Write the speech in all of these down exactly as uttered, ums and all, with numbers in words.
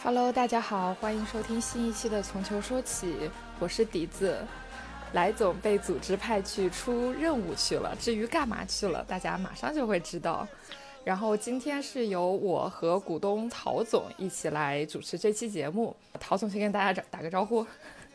Hello， 大家好，欢迎收听新一期的从球说起，我是笛子。来总被组织派去出任务去了，至于干嘛去了，大家马上就会知道。然后今天是由我和股东陶总一起来主持这期节目。陶总先跟大家打个招呼。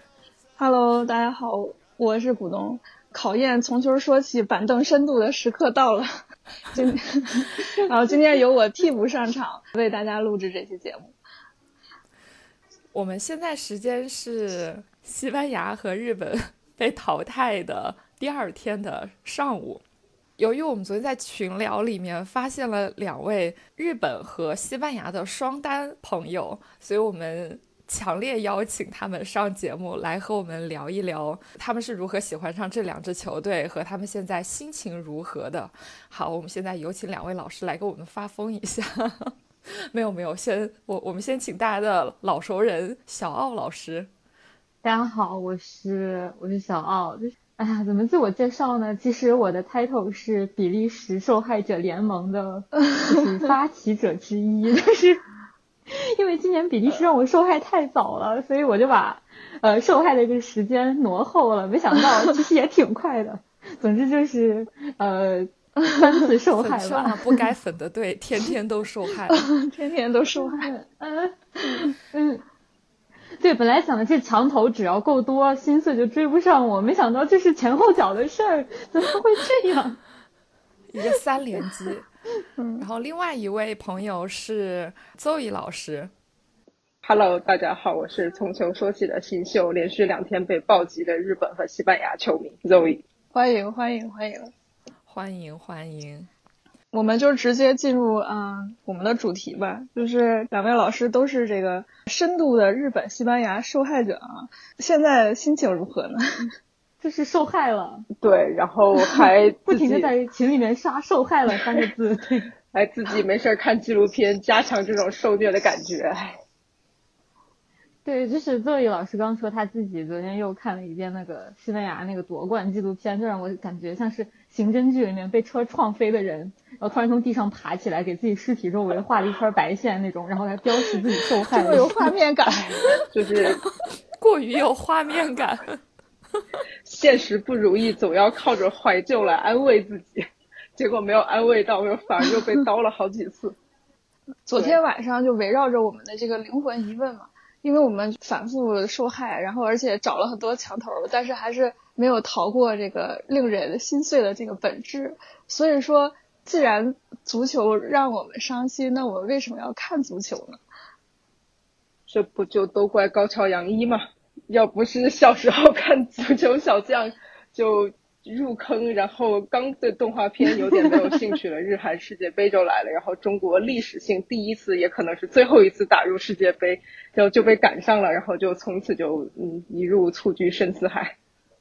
Hello， 大家好，我是股东。考验从球说起板凳深度的时刻到了，今然后今天由我替补上场为大家录制这期节目。 我们现在时间是西班牙和日本被淘汰的第二天的上午。由于我们昨天在群聊里面发现了两位日本和西班牙的双单朋友，所以我们强烈邀请他们上节目来和我们聊一聊他们是如何喜欢上这两支球队和他们现在心情如何的。好，我们现在有请两位老师来给我们发疯一下。没有没有，先我我们先请大家的老熟人小奥老师。 大家好，我是我是小奥。哎呀，怎么自我介绍呢？其实我的 title 是比利时受害者联盟的，就是发起者之一。但是因为今年比利时让我受害太早了，所以我就把呃受害的这个时间挪后了。没想到其实也挺快的。总之就是呃。三次受害吧， 粉上了不该粉的队，天天都受害， 天天都受害。 嗯嗯，对，本来想的这墙头只要够多，心碎就追不上我，没想到这是前后脚的事儿，怎么会这样？ 一个三连击。然后另外一位朋友是 Zoe 老师。 Hello， 大家好，我是从球说起的新秀，连续两天被暴击的日本和西班牙球迷 Zoe。 欢迎欢迎欢迎。 欢迎欢迎， 我们就直接进入嗯我们的主题吧，就是两位老师都是这个深度的日本西班牙受害者啊，现在心情如何呢？ 就是受害了， 对，然后还不停的在群里面刷受害了三个字，对， 还自己没事看纪录片，加强这种受虐的感觉。 对，就是作为老师刚说他自己昨天又看了一遍那个西班牙那个夺冠纪录片，就让我感觉像是刑侦剧里面被车撞飞的人，然后突然从地上爬起来，给自己尸体周围画了一圈白线那种，然后来标识自己受害。 这么有画面感， 就是过于有画面感。 现实不如意，总要靠着怀旧来安慰自己，结果没有安慰到，反而又被刀了好几次。 昨天晚上就围绕着我们的这个灵魂疑问嘛。因为我们反复受害，然后而且找了很多墙头，但是还是没有逃过这个令人心碎的这个本质。所以说，既然足球让我们伤心，那我为什么要看足球呢？ 这不就都怪高桥阳一吗？要不是小时候看足球小将就入坑，然后刚对动画片有点没有兴趣了，日韩世界杯就来了，然后中国历史性第一次也可能是最后一次打入世界杯就就被赶上了，然后就从此就嗯一入蹴鞠深似海。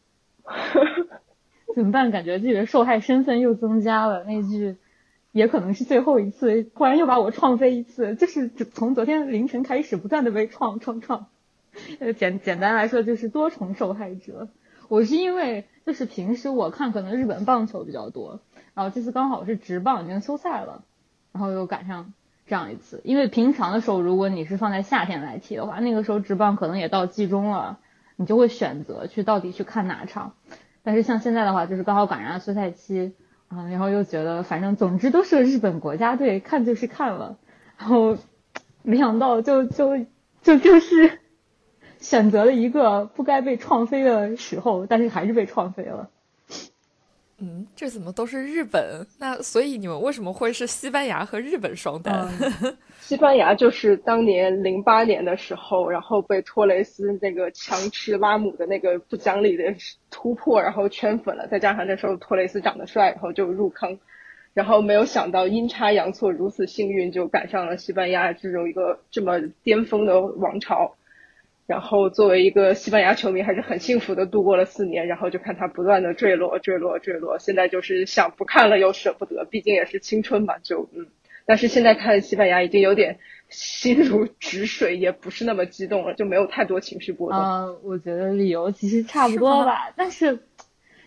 怎么办？感觉自己的受害身份又增加了，那句也可能是最后一次，突然又把我创飞一次，就是从昨天凌晨开始不断的被创创创。呃，简简单来说就是多重受害者。我是因为就是平时我看可能日本棒球比较多，然后这次刚好是职棒已经休赛了，然后又赶上这样一次。因为平常的时候如果你是放在夏天来踢的话，那个时候职棒可能也到季中了，你就会选择去到底去看哪场。但是像现在的话就是刚好赶上休赛期啊、嗯，然后又觉得反正总之都是日本国家队，看就是看了，然后没想到就就就就是选择了一个不该被创飞的时候，但是还是被创飞了。 嗯，这怎么都是日本？那所以你们为什么会是西班牙和日本双单？ 嗯、西班牙就是当年零八年的时候，然后被托雷斯那个强吃拉姆的那个不讲理的突破，然后圈粉了，再加上那时候托雷斯长得帅，然后就入坑。然后没有想到阴差阳错，如此幸运就赶上了西班牙这种一个这么巅峰的王朝。然后作为一个西班牙球迷还是很幸福的度过了四年，然后就看他不断的坠落坠落坠落，现在就是想不看了又舍不得，毕竟也是青春嘛，就嗯，但是现在看西班牙已经有点心如止水，也不是那么激动了，就没有太多情绪波动。 呃，我觉得理由其实差不多吧，但是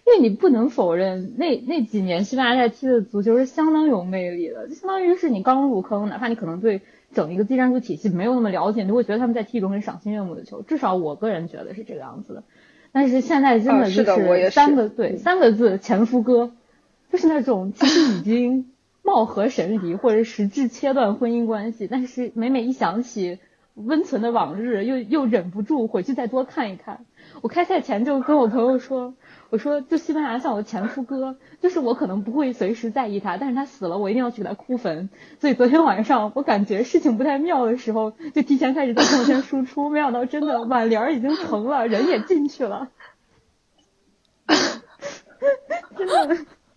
因为你不能否认那那几年西班牙在踢的足球是相当有魅力的，就相当于是你刚入坑，哪怕你可能对整一个技战术体系没有那么了解，你会觉得他们在踢一种很赏心悦目的球，至少我个人觉得是这个样子的。但是现在真的就是三个、啊、对、嗯、三个字前夫哥，就是那种其实已经貌合神离或者实质切断婚姻关系，但是每每一想起温存的往日又又忍不住回去再多看一看。我开赛前就跟我朋友说，我说就西班牙像我前夫哥，就是我可能不会随时在意他，但是他死了我一定要去给他哭坟。所以昨天晚上我感觉事情不太妙的时候，就提前开始在朋友圈输出，没想到真的挽联已经成了，人也进去了。真的，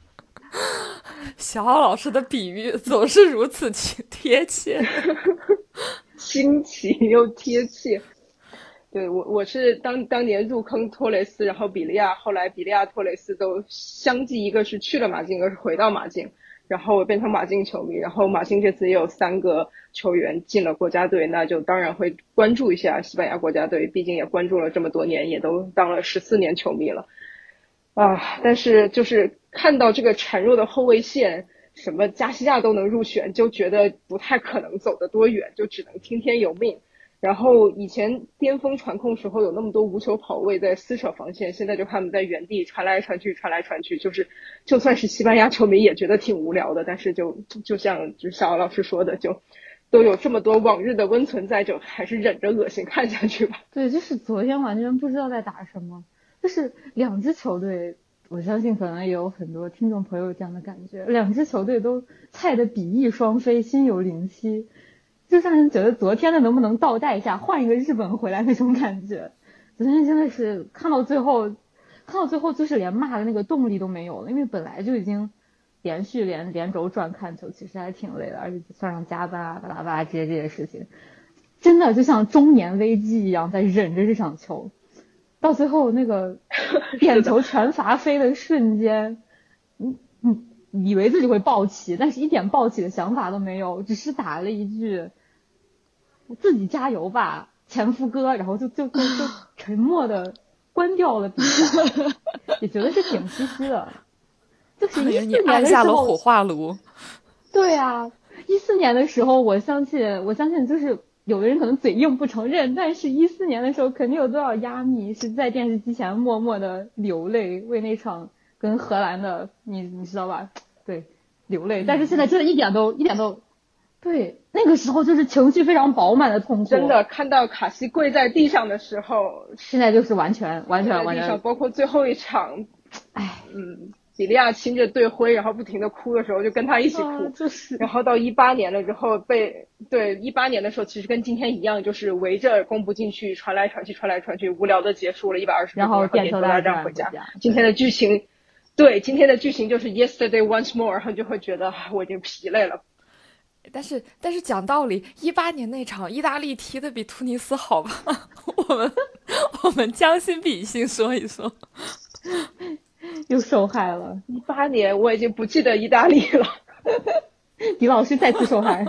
小奥老师的比喻总是如此贴切， 新奇又贴切。对，我我是当当年入坑托雷斯，然后比利亚，后来比利亚托雷斯都相继，一个是去了马竞，一个是回到马竞，然后我变成马竞球迷，然后马竞这次也有三个球员进了国家队，那就当然会关注一下西班牙国家队，毕竟也关注了这么多年，也都当了十四年球迷了啊。但是就是看到这个孱弱的后卫线，什么加西亚都能入选，就觉得不太可能走得多远，就只能听天由命。然后以前巅峰传控时候有那么多无球跑位在撕扯防线，现在就他们在原地传来传去传来传去，就是就算是西班牙球迷也觉得挺无聊的，但是就就像就小奥老师说的，就都有这么多往日的温存在者，还是忍着恶心看下去吧。 对，就是昨天完全不知道在打什么，就是两支球队，我相信可能也有很多听众朋友有这样的感觉，两支球队都菜的比翼双飞，心有灵犀，就让人觉得昨天的能不能倒带一下，换一个日本回来那种感觉。昨天真的是看到最后，看到最后就是连骂的那个动力都没有了，因为本来就已经连续连连轴转看球，其实还挺累的，而且算上加班啊、巴拉巴拉这些这些事情，真的就像中年危机一样在忍着这场球。到最后那个点球全罚飞的瞬间，嗯嗯，以为自己会爆起，但是一点爆起的想法都没有，只是打了一句自己加油吧前夫哥，然后就就就就沉默的关掉了比赛。也觉得是挺唏嘘的，就是一四年的时候按下了火化炉。 对啊，一四年的时候我相信我相信就是有的人可能嘴硬不承认，但是一四年的时候肯定有多少亚迷是在电视机前默默的流泪，为那场跟荷兰的你你知道吧，对，流泪。但是现在真的一点都一点都对，那个时候就是情绪非常饱满的痛苦。 真的看到卡西跪在地上的时候， 现在就是完全完全完全， 包括最后一场，哎，嗯，比利亚亲着队徽，然后不停的哭的时候，就跟他一起哭。 啊、就是。 然后到一八年了之后被对一八年的时候，其实跟今天一样，就是围着攻不进去，传来传去，传来传去，无聊的结束了一百二十分钟， 然后点球大战回家。今天的剧情，对今天的剧情就是 yesterday once more， 然后就会觉得我已经疲累了。 但是但是讲道理，一八年那场意大利踢的比突尼斯好吧？我们我们将心比心说一说， 又受害了。 一八年我已经不记得意大利了， 李老师再次受害，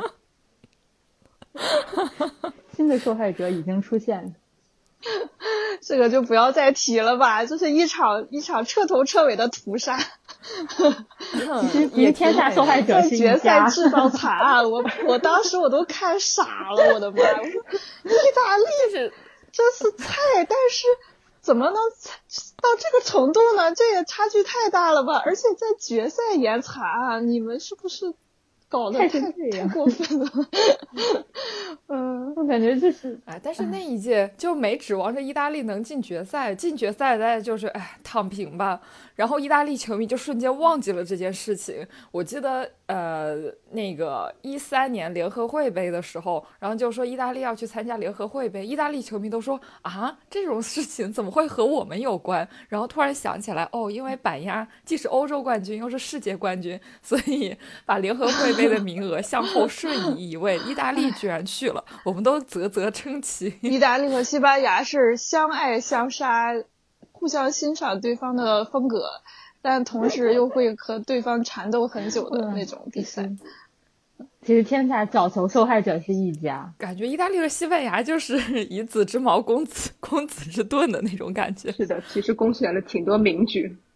新的受害者已经出现。 这个就不要再提了吧，这是一场一场彻头彻尾的屠杀。 其实天下受害者是一家， 决赛制造惨案，我我当时我都看傻了，我的妈！我说意大利是这是菜，但是怎么能到这个程度呢？这也差距太大了吧！而且在决赛演惨案，你们是不是搞得太太过分了？嗯， 我感觉就是哎，但是那一届就没指望着意大利能进决赛，进决赛大家就是哎躺平吧。然后意大利球迷就瞬间忘记了这件事情。我记得呃那个一三年联合会杯的时候，然后就说意大利要去参加联合会杯，意大利球迷都说啊这种事情怎么会和我们有关？然后突然想起来，哦，因为板鸭既是欧洲冠军又是世界冠军，所以把联合会杯的名额向后瞬移一位，意大利居然去了，我们都啧啧称奇。 意大利和西班牙是相爱相杀，互相欣赏对方的风格，但同时又会和对方缠斗很久的那种比赛。 其实天下角球受害者是一家， 感觉意大利和西班牙就是以子之矛攻子攻子之盾的那种感觉。 是的，其实攻选了挺多名局。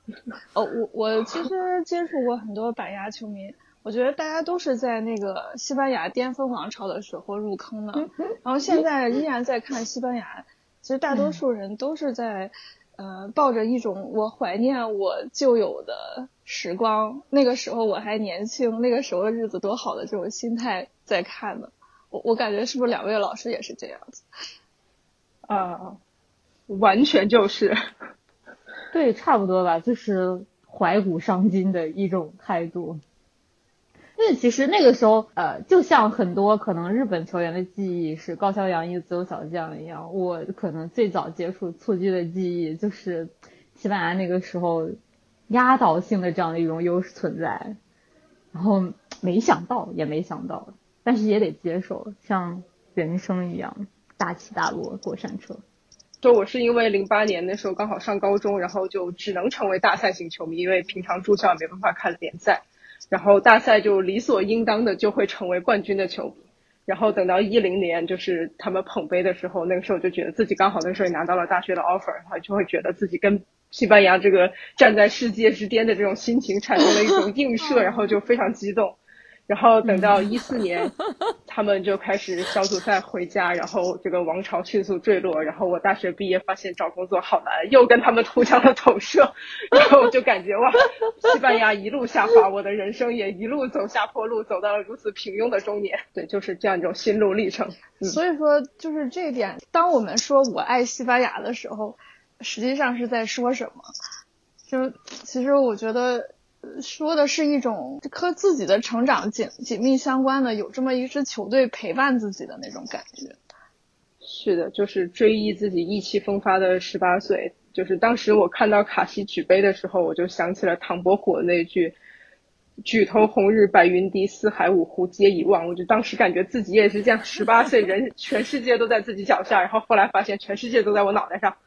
哦，我我其实接触过很多板牙球迷，我觉得大家都是在那个西班牙巅峰王朝的时候入坑的，然后现在依然在看西班牙。其实大多数人都是在，呃，抱着一种我怀念我旧有的时光，那个时候我还年轻，那个时候的日子多好的这种心态在看的。我我感觉是不是两位老师也是这样子？ 啊，完全就是。 对，差不多吧，就是怀古伤今的一种态度。因为其实那个时候，呃，就像很多可能日本球员的记忆是高桥洋一、自由小将一样，我可能最早接触蹴鞠的记忆就是西班牙那个时候压倒性的这样的一种优势存在，然后没想到，也没想到，但是也得接受，像人生一样大起大落，过山车。 就我是因为零八年那时候刚好上高中，然后就只能成为大赛型球迷，因为平常住校也没办法看联赛。然后大赛就理所应当的就会成为冠军的球迷，然后等到一零年就是他们捧杯的时候，那个时候就觉得自己刚好那时候也拿到了大学的 offer， 然后就会觉得自己跟西班牙这个站在世界之巅的这种心情产生了一种映射，然后就非常激动。然后等到一四年，他们就开始小组赛回家，然后这个王朝迅速坠落。然后我大学毕业发现找工作好难，又跟他们互相的投射，然后我就感觉哇，西班牙一路下滑，我的人生也一路走下坡路，走到了如此平庸的中年。对，就是这样一种心路历程。 嗯、所以说，就是这一点，当我们说我爱西班牙的时候，实际上是在说什么？就其实我觉得。说的是一种和自己的成长紧紧密相关的，有这么一支球队陪伴自己的那种感觉。 是的，就是追忆自己意气风发的十八岁。就是当时我看到卡西举杯的时候，我就想起了唐伯虎那句举头红日白云低，四海五湖皆已忘。我就当时感觉自己也是这样，十八岁人全世界都在自己脚下，然后后来发现全世界都在我脑袋上。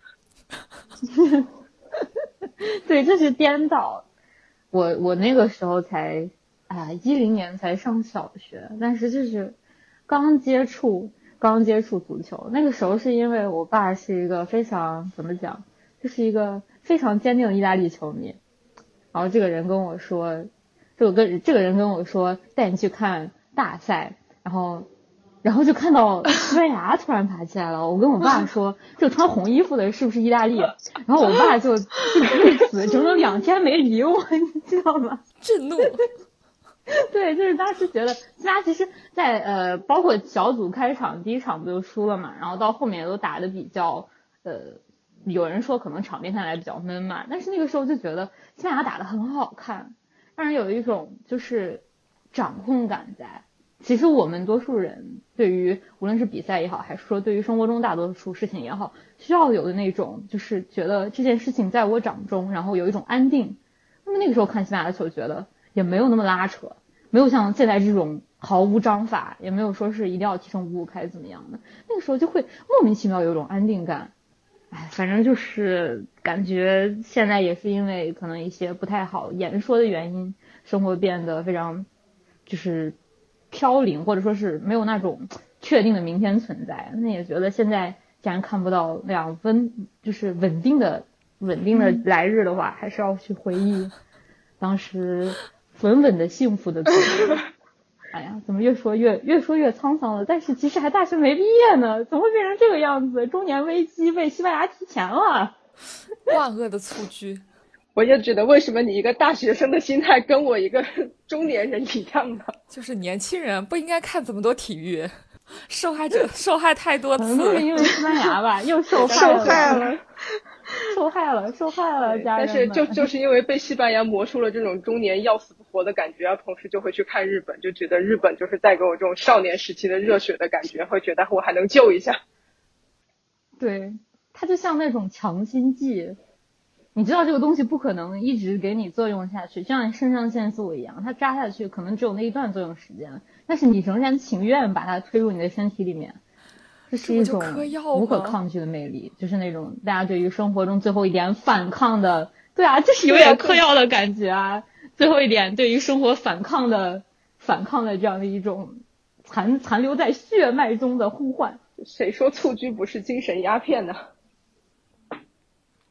对，这是颠倒。我我那个时候才啊一零年才上小学，但是就是刚接触刚接触足球。那个时候是因为我爸是一个非常怎么讲，就是一个非常坚定的意大利球迷。然后这个人跟我说，这个跟这个人跟我说带你去看大赛，然后然后就看到西班牙突然爬起来了。我跟我爸说，这穿红衣服的是不是意大利？然后我爸就就为此整整两天没理我，你知道吗？ 震怒。 对，就是当时觉得西班牙其实在呃，包括小组开场第一场不就输了嘛，然后到后面都打得比较呃，有人说可能场面看来比较闷嘛，但是那个时候就觉得西班牙打得很好看，让人有一种就是掌控感在。其实我们多数人对于无论是比赛也好，还是说对于生活中大多数事情也好，需要有的那种就是觉得这件事情在我掌中，然后有一种安定。那么那个时候看西班牙的球，觉得也没有那么拉扯，没有像现在这种毫无章法，也没有说是一定要踢成五五开怎么样的。那个时候就会莫名其妙有一种安定感。哎，反正就是感觉现在也是因为可能一些不太好言说的原因，生活变得非常就是飘零，或者说是没有那种确定的明天存在。那也觉得现在既然看不到那样稳就是稳定的稳定的来日的话，还是要去回忆当时稳稳的幸福的自己。哎呀，怎么越说越越说越沧桑了？但是其实还大学没毕业呢，怎么会变成这个样子？中年危机被西班牙提前了， 万恶的蹴鞠。 我也觉得为什么你一个大学生的心态跟我一个中年人一样呢？ 就是年轻人不应该看这么多体育，受害者受害太多次了。 可能是因为西班牙吧，又受害了，受害了，受害了，受害了，家人们。 但是就就是因为被西班牙磨出了这种中年要死不活的感觉，然后同时就会去看日本，就觉得日本就是带给我这种少年时期的热血的感觉，会觉得我还能救一下。 对，它就像那种强心剂。你知道这个东西不可能一直给你作用下去，就像肾上腺素一样，它扎下去可能只有那一段作用时间，但是你仍然情愿把它推入你的身体里面，这是一种无可抗拒的魅力，就是那种大家对于生活中最后一点反抗的，对啊，这是有点嗑药的感觉啊，最后一点对于生活反抗的反抗的这样的一种残残留在血脉中的呼唤。 谁说蹴鞠不是精神鸦片呢？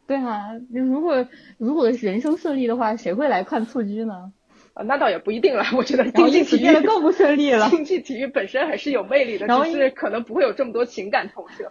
对啊，如果如果人生顺利的话，谁会来看蹴鞠呢？ 啊，那倒也不一定了。我觉得然后竞技体育因此变得更不顺利了。 竞技体育本身还是有魅力的， 然后只是可能不会有这么多情感投射。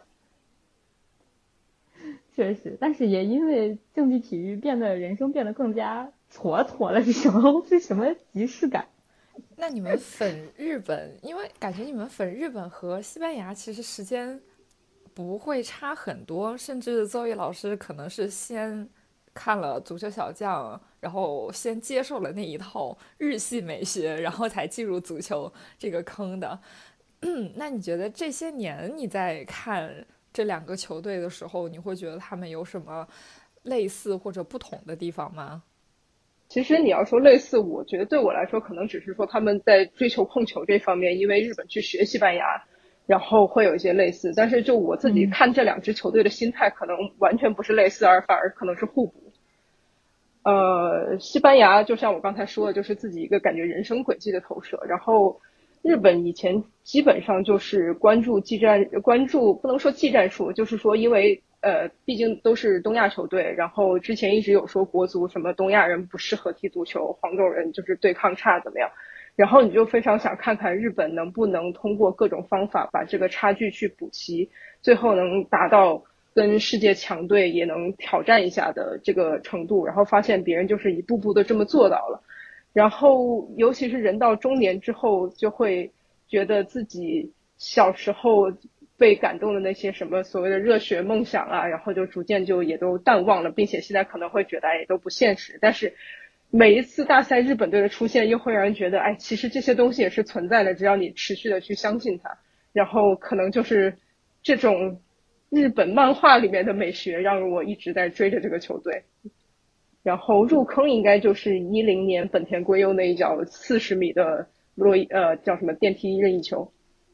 确实，但是也因为竞技体育变得人生变得更加蹉跎了，是什么是什么即视感？ 那你们粉日本，因为感觉你们粉日本和西班牙其实时间不会差很多，甚至邹毅老师可能是先看了足球小将，然后先接受了那一套日系美学，然后才进入足球这个坑的。嗯，那你觉得这些年你在看这两个球队的时候，你会觉得他们有什么类似或者不同的地方吗？ 其实你要说类似，我觉得对我来说可能只是说他们在追求控球这方面，因为日本去学西班牙，然后会有一些类似。但是就我自己看这两支球队的心态，可能完全不是类似，而反而可能是互补。呃，西班牙就像我刚才说的，就是自己一个感觉人生轨迹的投射。然后日本以前基本上就是关注技战，关注不能说技战术，就是说因为呃，毕竟都是东亚球队，然后之前一直有说国足什么东亚人不适合踢足球，黄种人就是对抗差怎么样，然后你就非常想看看日本能不能通过各种方法把这个差距去补齐，最后能达到跟世界强队也能挑战一下的这个程度，然后发现别人就是一步步的这么做到了，然后尤其是人到中年之后，就会觉得自己小时候被感动的那些什么所谓的热血梦想啊，然后就逐渐就也都淡忘了，并且现在可能会觉得哎也都不现实。但是每一次大赛日本队的出现，又会让人觉得哎，其实这些东西也是存在的，只要你持续的去相信它。然后可能就是这种日本漫画里面的美学，让我一直在追着这个球队。然后入坑应该就是一零年本田圭佑那一脚四十米的落呃叫什么电梯任意球。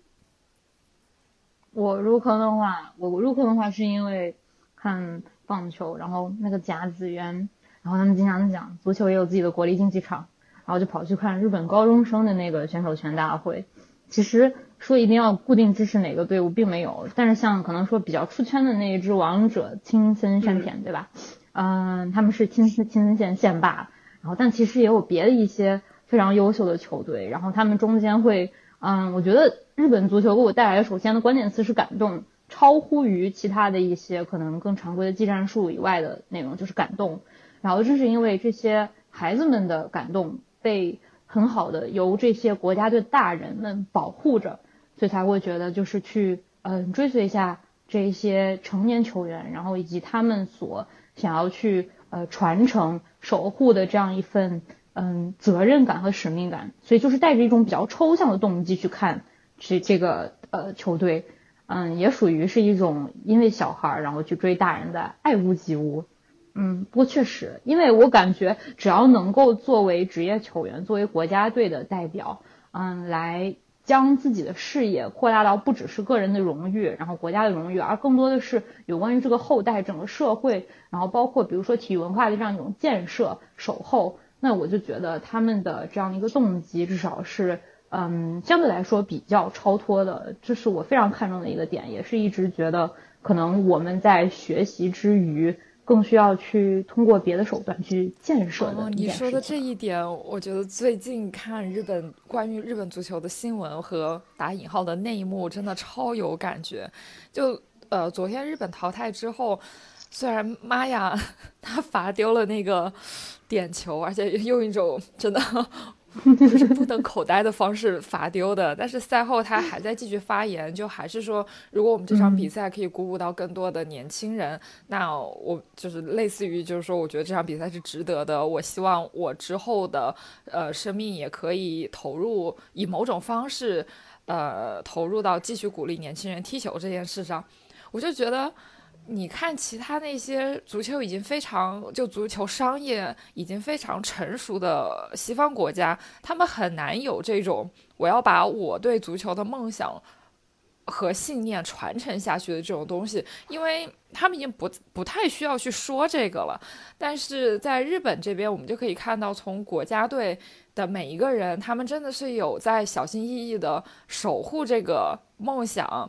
我入坑的话，我入坑的话是因为看棒球，然后那个甲子园，然后他们经常讲足球也有自己的国立竞技场，然后就跑去看日本高中生的那个选手权大会。其实说一定要固定支持哪个队伍并没有，但是像可能说比较出圈的那一支王者青森山田，对吧？嗯，他们是青森青森县县霸，然后但其实也有别的一些非常优秀的球队，然后他们中间会，嗯，我觉得日本足球给我带来的首先的关键词是感动，超乎于其他的一些可能更常规的技战术以外的内容，就是感动。然后正是因为这些孩子们的感动被很好的由这些国家队大人们保护着，所以才会觉得就是去嗯、呃、追随一下这些成年球员，然后以及他们所想要去呃传承守护的这样一份嗯责任感和使命感，所以就是带着一种比较抽象的动机去看这这个呃球队，嗯也属于是一种因为小孩然后去追大人的爱屋及乌。嗯，不过确实，因为我感觉只要能够作为职业球员，作为国家队的代表，嗯，来将自己的事业扩大到不只是个人的荣誉，然后国家的荣誉，而更多的是有关于这个后代整个社会，然后包括比如说体育文化的这样一种建设、守候，那我就觉得他们的这样一个动机至少是嗯相对来说比较超脱的，这是我非常看重的一个点，也是一直觉得可能我们在学习之余更需要去通过别的手段去建设的一件事情。哦， 你说的这一点，我觉得最近看日本关于日本足球的新闻和打引号的内幕，真的超有感觉。就呃，昨天日本淘汰之后，虽然妈呀，他罚丢了那个点球，而且用一种真的就是不等口呆的方式罚丢的，但是赛后他还在继续发言，就还是说如果我们这场比赛可以鼓舞到更多的年轻人、嗯、那我就是类似于就是说我觉得这场比赛是值得的，我希望我之后的呃生命也可以投入，以某种方式呃投入到继续鼓励年轻人踢球这件事上。我就觉得你看其他那些足球已经非常就足球商业已经非常成熟的西方国家，他们很难有这种我要把我对足球的梦想和信念传承下去的这种东西，因为他们已经不不太需要去说这个了。但是在日本这边，我们就可以看到从国家队的每一个人，他们真的是有在小心翼翼的守护这个梦想，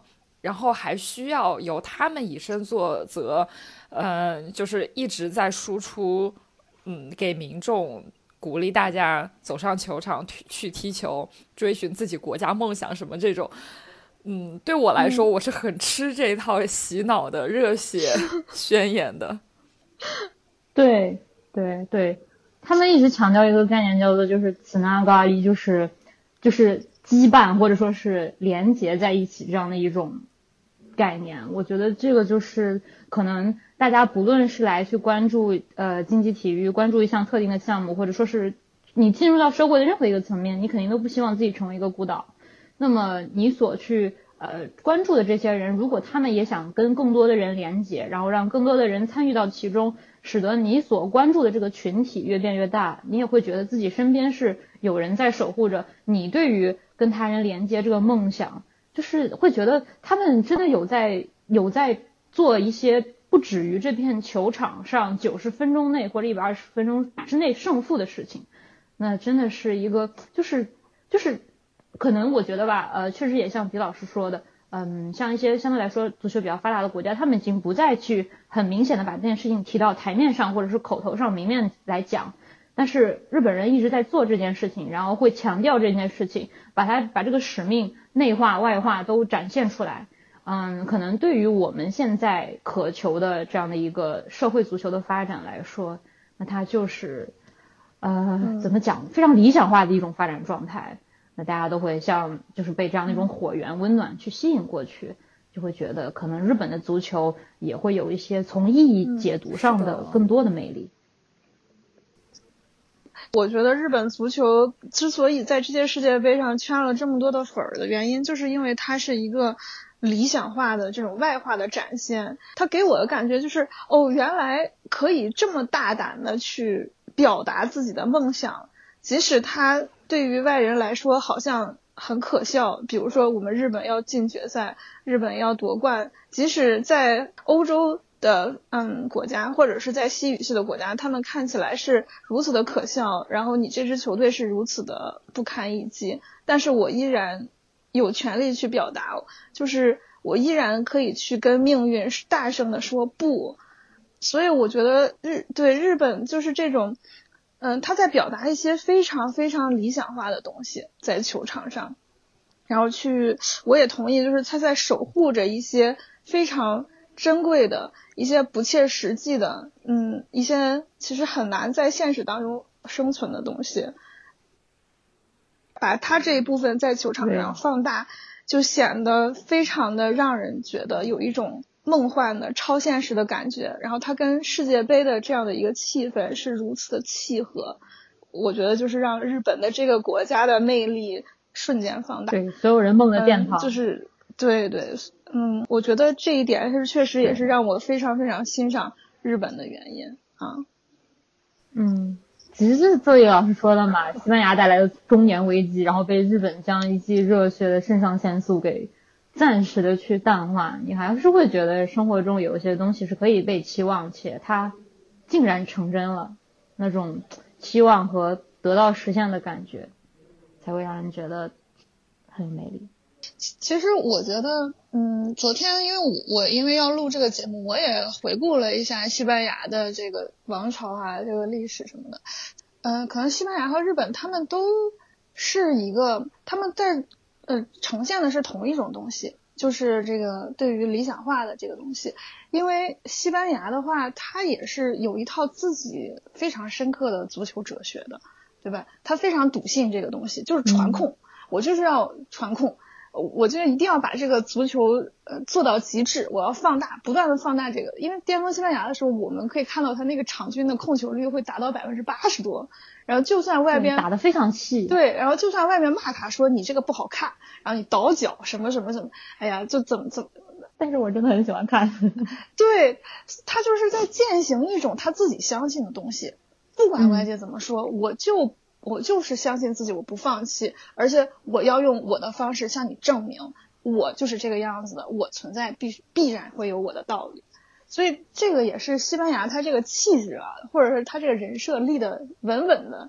然后还需要由他们以身作则，呃，就是一直在输出，嗯，给民众鼓励大家走上球场去踢球，追寻自己国家梦想什么这种。嗯，对我来说，嗯、我是很吃这套洗脑的热血宣言的。 对对对，他们一直强调一个概念，叫做就是此那咖喱，就是就是羁绊或者说是连结在一起这样的一种概念。我觉得这个就是可能大家不论是来去关注呃竞技体育，关注一项特定的项目，或者说是你进入到社会的任何一个层面，你肯定都不希望自己成为一个孤岛。那么你所去呃关注的这些人，如果他们也想跟更多的人连结，然后让更多的人参与到其中，使得你所关注的这个群体越变越大，你也会觉得自己身边是有人在守护着你对于跟他人连接这个梦想，就是会觉得他们真的有在有在做一些不止于这片球场上九十分钟内或者一百二十分钟之内胜负的事情。那真的是一个就是就是可能我觉得吧，呃，确实也像比老师说的，嗯，像一些相对来说足球比较发达的国家，他们已经不再去很明显的把这件事情提到台面上或者是口头上明面来讲，但是日本人一直在做这件事情，然后会强调这件事情，把它把这个使命内化外化都展现出来。嗯，可能对于我们现在渴求的这样的一个社会足球的发展来说，那它就是呃怎么讲，非常理想化的一种发展状态。那大家都会像就是被这样的一种火源温暖去吸引过去，就会觉得可能日本的足球也会有一些从意义解读上的更多的魅力。 我觉得日本足球之所以在这届世界杯上圈了这么多的粉儿的原因，就是因为它是一个理想化的这种外化的展现。它给我的感觉就是哦，原来可以这么大胆的去表达自己的梦想，即使它对于外人来说好像很可笑，比如说我们日本要进决赛，日本要夺冠，即使在欧洲的嗯国家或者是在西语系的国家，他们看起来是如此的可笑，然后你这支球队是如此的不堪一击，但是我依然有权利去表达，就是我依然可以去跟命运大声的说不。所以我觉得日对日本就是这种嗯，他在表达一些非常非常理想化的东西在球场上，然后去我也同意，就是他在守护着一些非常珍贵的一些不切实际的嗯一些其实很难在现实当中生存的东西，把他这一部分在球场上放大，就显得非常的让人觉得有一种梦幻的超现实的感觉，然后它跟世界杯的这样的一个气氛是如此的契合，我觉得就是让日本的这个国家的魅力瞬间放大， 对所有人梦的殿堂、 嗯、就是对对嗯，我觉得这一点是确实也是让我非常非常欣赏日本的原因啊。 嗯，其实就是作为老师说的嘛，西班牙带来的中年危机，然后被日本这样一剂热血的肾上腺素给暂时的去淡化，你还是会觉得生活中有一些东西是可以被期望，且它竟然成真了，那种期望和得到实现的感觉才会让人觉得很有魅力。 其实我觉得嗯，昨天因为我我因为要录这个节目，我也回顾了一下西班牙的这个王朝啊，这个历史什么的。呃可能西班牙和日本他们都是一个他们在呃，呈现的是同一种东西，就是这个对于理想化的这个东西。因为西班牙的话，它也是有一套自己非常深刻的足球哲学的，对吧？它非常笃信这个东西，就是传控，嗯、我就是要传控，我就一定要把这个足球呃做到极致，我要放大，不断的放大这个。因为巅峰西班牙的时候，我们可以看到它那个场均的控球率会达到百分之八十多。然后就算外边打得非常细， 对，然后就算外面骂他说你这个不好看，然后你倒脚什么什么什么，哎呀，就怎么怎么， 但是我真的很喜欢看。 对，他就是在践行一种他自己相信的东西，不管外界怎么说，嗯、我就我就是相信自己，我不放弃，而且我要用我的方式向你证明，我就是这个样子的，我存在必必然会有我的道理。所以这个也是西班牙他这个气质啊，或者是他这个人设立得稳稳的，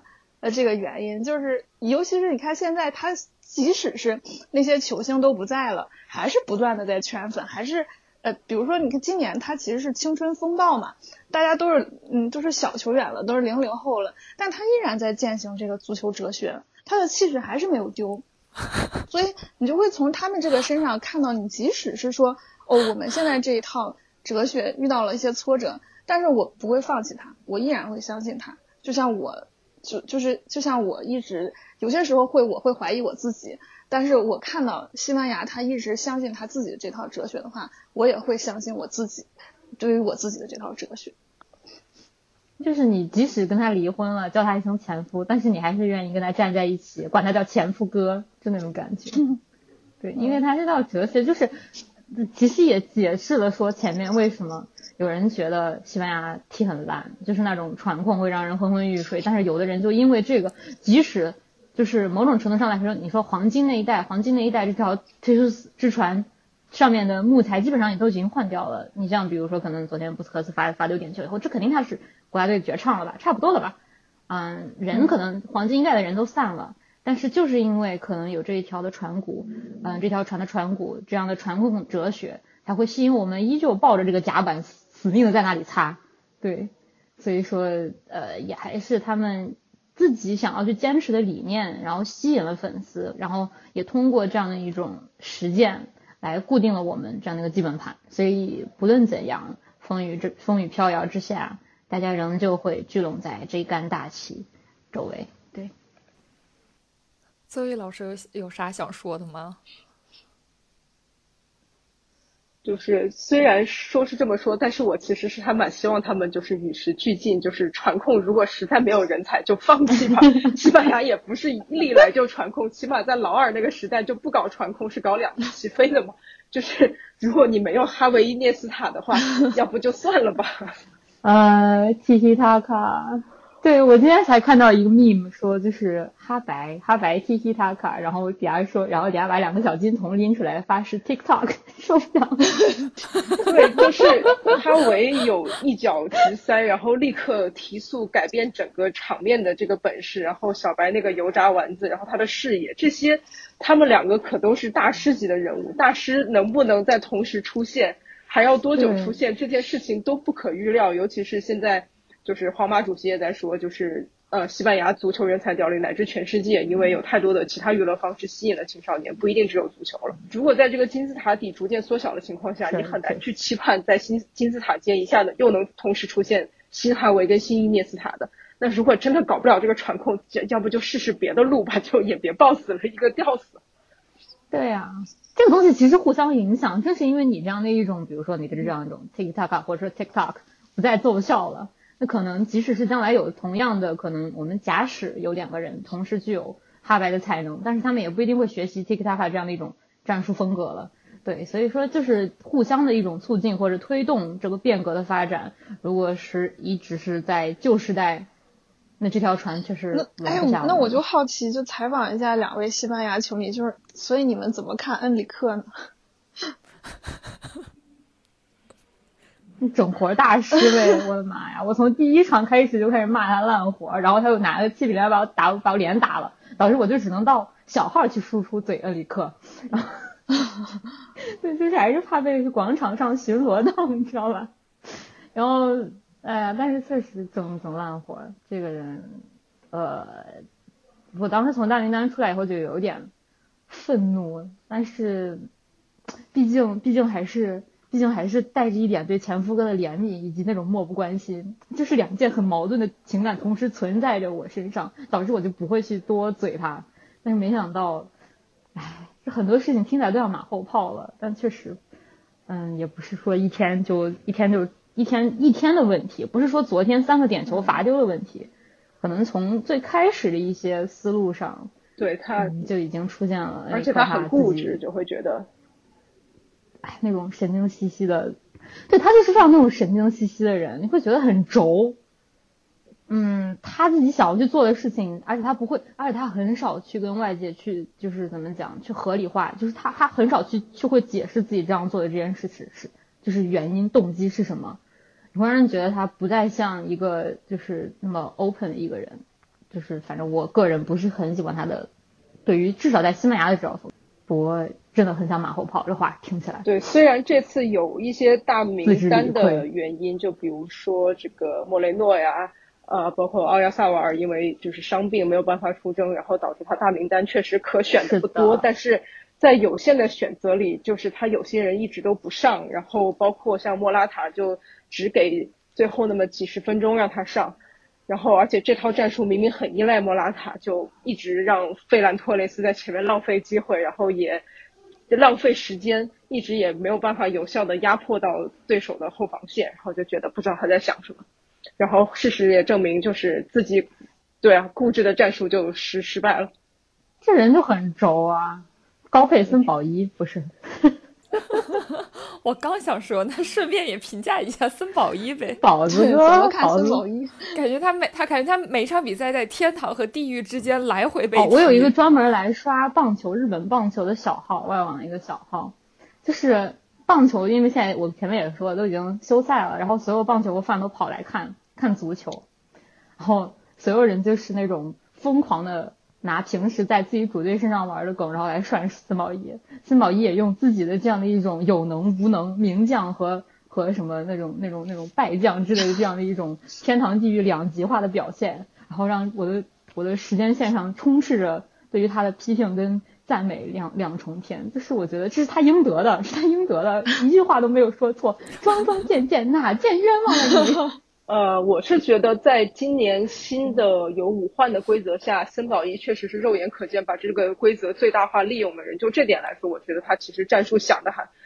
的这个原因，就是尤其是你看现在他即使是那些球星都不在了，还是不断的在圈粉，还是呃，比如说你看今年他其实是青春风暴嘛，大家都是嗯都是小球员了，都是零零后了，但他依然在践行这个足球哲学，他的气势还是没有丢，所以你就会从他们这个身上看到，你即使是说哦，我们现在这一套哲学遇到了一些挫折，但是我不会放弃它，我依然会相信它。就像我，就就是就像我一直有些时候会我会怀疑我自己，但是我看到西班牙他一直相信他自己的这套哲学的话，我也会相信我自己对于我自己的这套哲学。 就是你即使跟他离婚了，叫他一声前夫，但是你还是愿意跟他站在一起，管他叫前夫哥，就那种感觉。对，因为他这套哲学就是其实也解释了说前面为什么有人觉得西班牙踢很烂，就是那种传控会让人昏昏欲睡，但是有的人就因为这个，即使就是某种程度上来说，你说黄金那一代黄金那一代这条推出之船上面的木材基本上也都已经换掉了，你像比如说可能昨天布斯克斯罚罚六点球以后，这肯定他是国家队绝唱了吧，差不多了吧，嗯，人可能黄金一代的人都散了，但是就是因为可能有这一条的船骨，嗯，这条船的船骨这样的传控哲学，才会吸引我们依旧抱着这个甲板死命的在那里擦。对，所以说呃也还是他们自己想要去坚持的理念，然后吸引了粉丝，然后也通过这样的一种实践来固定了我们这样的一个基本盘。所以不论怎样，风雨之风雨飘摇之下，大家仍旧会聚拢在这一杆大旗周围。对， 邹毅老师有有啥想说的吗？ 就是虽然说是这么说，但是我其实是还蛮希望他们就是与时俱进，就是传控如果实在没有人才就放弃吧。西班牙也不是历来就传控，起码在老二那个时代就不搞传控，是搞两起飞的嘛。就是如果你没有哈维伊涅斯塔的话，要不就算了吧。 呃，踢踢塔卡。对，我今天才看到一个 meme 说就是哈白哈白踢踢塔卡，然后底下说，然后底下把两个小金童拎出来发是 TikTok， 受不了。 对，就是哈维有一脚直塞，然后立刻提速改变整个场面的这个本事，然后小白那个油炸丸子，然后他的视野，这些他们两个可都是大师级的人物，大师能不能在同时出现，还要多久出现，这件事情都不可预料，尤其是现在。就是皇马主席也在说，就是呃，西班牙足球人才凋零，乃至全世界，因为有太多的其他娱乐方式吸引了青少年，不一定只有足球了。如果在这个金字塔底逐渐缩小的情况下，你很难去期盼在新金字塔间一下子又能同时出现新哈维跟新伊涅斯塔的。那如果真的搞不了这个传控，要不就试试别的路吧，就也别抱死了一个吊死。 对呀、啊，这个东西其实互相影响，正是因为你这样的一种，比如说你的这样一种 TikTok 或者说 TikTok 不再奏效了。那可能即使是将来有同样的，可能我们假使有两个人同时具有哈白的才能，但是他们也不一定会学习 TikTok 这样的一种战术风格了。对，所以说就是互相的一种促进或者推动这个变革的发展。如果是一直是在旧时代，那这条船确实那哎，那我就好奇，就采访一下两位西班牙球迷，就是所以你们怎么看恩里克呢？ 整活大师呗，我的妈呀！我从第一场开始就开始骂他烂活，然后他又拿个气比来把我打把我脸打了，导致我就只能到小号去输出嘴恩里克。然后对，就是还是怕被广场上巡逻到，你知道吧？然后哎呀，但是确实整整烂活，这个人呃，我当时从大名单出来以后就有点愤怒，但是毕竟毕竟还是。毕竟还是带着一点对前夫哥的怜悯以及那种漠不关心，就是两件很矛盾的情感同时存在着我身上，导致我就不会去多嘴他。但是没想到，唉，这很多事情听起来都要马后炮了，但确实，嗯，也不是说一天就一天就一天一天的问题，不是说昨天三个点球罚丢的问题，可能从最开始的一些思路上， 对他、 嗯、就已经出现了， 而且他很固执，就会觉得。 哎，那种神经兮兮的，对，他就是这样那种神经兮兮的人，你会觉得很轴。嗯，他自己想要去做的事情，而且他不会，而且他很少去跟外界去，就是怎么讲，去合理化，就是他他很少去去会解释自己这样做的这件事是是，就是原因动机是什么，你会让人觉得他不再像一个就是那么 open 的一个人， 就是反正我个人不是很喜欢他的，对于至少在西班牙的指导风格，不过真的很想马后炮，这话听起来。 对，虽然这次有一些大名单的原因，就比如说这个莫雷诺呀，呃，包括奥亚萨瓦尔，因为就是伤病没有办法出征，然后导致他大名单确实可选的不多，但是在有限的选择里，就是他有些人一直都不上，然后包括像莫拉塔就只给最后那么几十分钟让他上，然后而且这套战术明明很依赖莫拉塔，就一直让费兰托雷斯在前面浪费机会，然后也浪费时间，一直也没有办法有效的压迫到对手的后防线，然后就觉得不知道他在想什么。然后事实也证明，就是自己对啊固执的战术就失失败了。 这人就很轴啊，高配森保一不是？ 我刚想说，那顺便也评价一下森保一呗。 宝子哥， 怎么看森保一？ 感觉他每他感觉他每场比赛在天堂和地狱之间来回被踢。 哦，我有一个专门来刷棒球日本棒球的小号，外网一个小号，就是棒球，因为现在我前面也说了，都已经休赛了，然后所有棒球饭都跑来看看足球，然后所有人就是那种疯狂的拿平时在自己主队身上玩的梗，然后来涮森保一。森保一也用自己的这样的一种有能无能名将和和什么那种那种那种败将之类的这样的一种天堂地狱两极化的表现，然后让我的我的时间线上充斥着对于他的批评跟赞美两两重天。就是我觉得这是他应得的，是他应得的，一句话都没有说错，桩桩件件哪件冤枉了你。 呃，我是觉得在今年新的有五换的规则下，森保一确实是肉眼可见把这个规则最大化利用的人。就这点来说，我觉得他其实战术想的还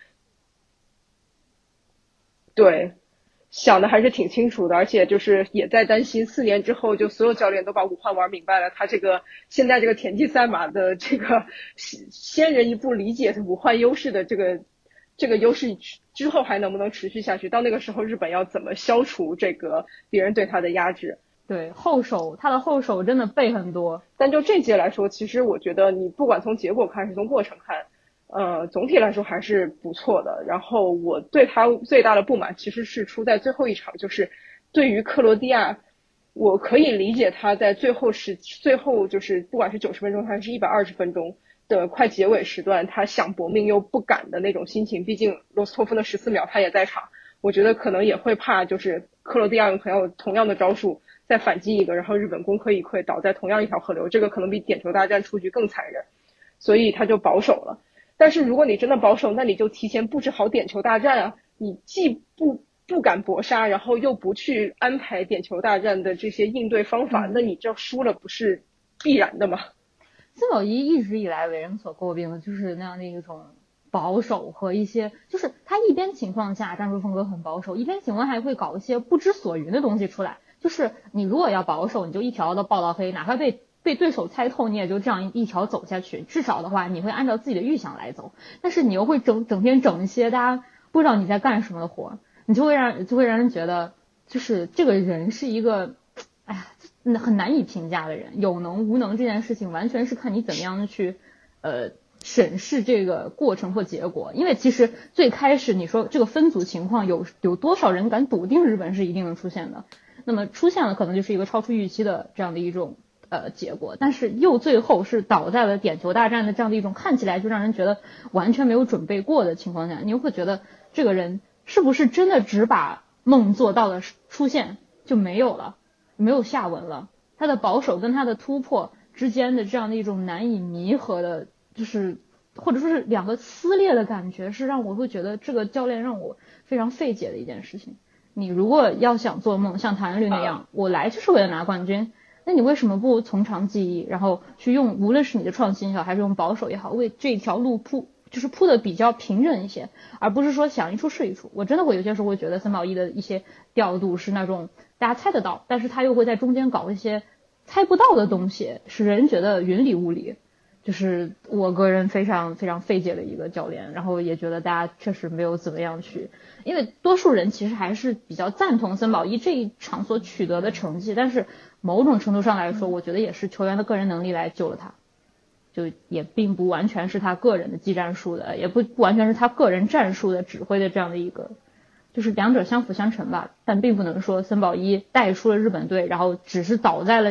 对，想的还是挺清楚的，而且就是也在担心四年之后，就所有教练都把五换玩明白了，他这个现在这个田忌赛马的这个先人一步理解五换优势的这个。这个优势之后还能不能持续下去？到那个时候，日本要怎么消除这个别人对他的压制？ 对，后手他的后手真的背很多。 但就这届来说，其实我觉得你不管从结果看还是从过程看，呃，总体来说还是不错的。然后我对他最大的不满其实是出在最后一场，就是对于克罗地亚，我可以理解他在最后是最后就是不管是九十分钟还是一百二十分钟。的快结尾时段，他想搏命又不敢的那种心情，毕竟罗斯托夫的十四秒他也在场，我觉得可能也会怕，就是克罗地亚用同样同样的招数再反击一个，然后日本功亏一篑，倒在同样一条河流，这个可能比点球大战出局更残忍，所以他就保守了。但是如果你真的保守，那你就提前布置好点球大战啊，你既不不敢搏杀，然后又不去安排点球大战的这些应对方法，那你这输了不是必然的吗？ 森保一一直以来为人所诟病的就是那样的一种保守和一些，就是他一边情况下战术风格很保守，一边情况还会搞一些不知所云的东西出来。就是你如果要保守，你就一条都报到黑，哪怕被被对手猜透，你也就这样一条走下去，至少的话你会按照自己的预想来走。但是你又会整整天整一些大家不知道你在干什么的活，你就会让就会让人觉得就是这个人是一个哎呀很难以评价的人，有能无能这件事情完全是看你怎么样去呃审视这个过程或结果。因为其实最开始你说这个分组情况有有多少人敢笃定日本是一定能出现的，那么出现了可能就是一个超出预期的这样的一种呃结果，但是又最后是倒在了点球大战的这样的一种看起来就让人觉得完全没有准备过的情况下，你又会觉得这个人是不是真的只把梦做到了出现就没有了，没有下文了。他的保守跟他的突破之间的这样的一种难以弥合的，就是或者说是两个撕裂的感觉，是让我会觉得这个教练让我非常费解的一件事情。你如果要想做梦，像谭律那样，我来就是为了拿冠军，那你为什么不从长计议，然后去用无论是你的创新也好，还是用保守也好，为这条路铺就是铺的比较平整一些，而不是说想一出是一出。我真的会有些时候会觉得森保一的一些调度是那种大家猜得到，但是他又会在中间搞一些猜不到的东西，使人觉得云里雾里，就是我个人非常非常费解的一个教练。然后也觉得大家确实没有怎么样去，因为多数人其实还是比较赞同森保一这一场所取得的成绩，但是某种程度上来说，我觉得也是球员的个人能力来救了他，就也并不完全是他个人的技战术的，也不不完全是他个人战术的指挥的这样的一个，就是两者相辅相成吧。但并不能说森保一带出了日本队，然后只是倒在了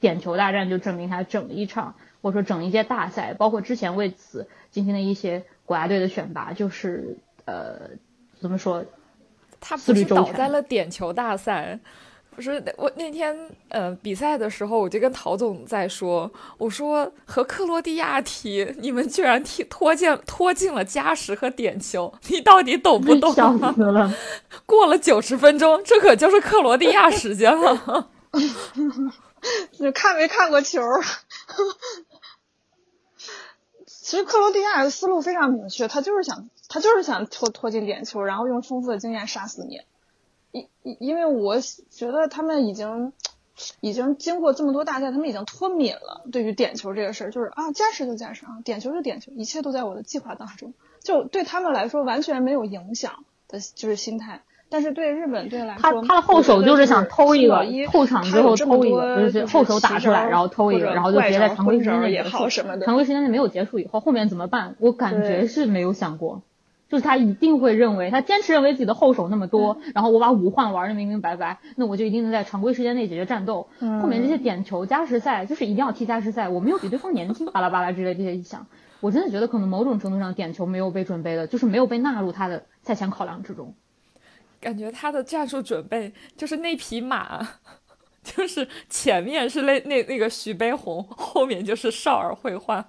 点球大战就证明他整一场或者说整一届大赛，包括之前为此进行的一些国家队的选拔，就是呃怎么说， 他不是倒在了点球大赛。不是我那天呃比赛的时候，我就跟陶总在说，我说和克罗地亚踢，你们居然踢拖进拖进了加时和点球，你到底懂不懂笑死了。 过了九十分钟，这可就是克罗地亚时间了。 你看没看过球？其实克罗地亚的思路非常明确，他就是想他就是想拖拖进点球，然后用丰富的经验杀死你。因因为我觉得他们已经已经经过这么多大赛，他们已经脱敏了。对于点球这个事儿，就是啊，加时就加时啊，点球就点球，一切都在我的计划当中，就对他们来说完全没有影响的，就是心态。但是对日本队来说， 他他的后手就是想偷一个，后场之后偷一个，就是后手打出来，然后偷一个，然后就直接在常规时间内结束。常规时间内没有结束以后，后面怎么办？我感觉是没有想过。就是他一定会认为，他坚持认为自己的后手那么多，嗯、然后我把五换玩的明明白白，那我就一定能在常规时间内解决战斗。嗯、后面这些点球加时赛，就是一定要踢加时赛，我没有比对方年轻，巴拉巴拉之类这些一想，我真的觉得可能某种程度上点球没有被准备的，就是没有被纳入他的赛前考量之中。 感觉他的战术准备就是那匹马，就是前面是那那那个徐悲鸿，后面就是少儿会换。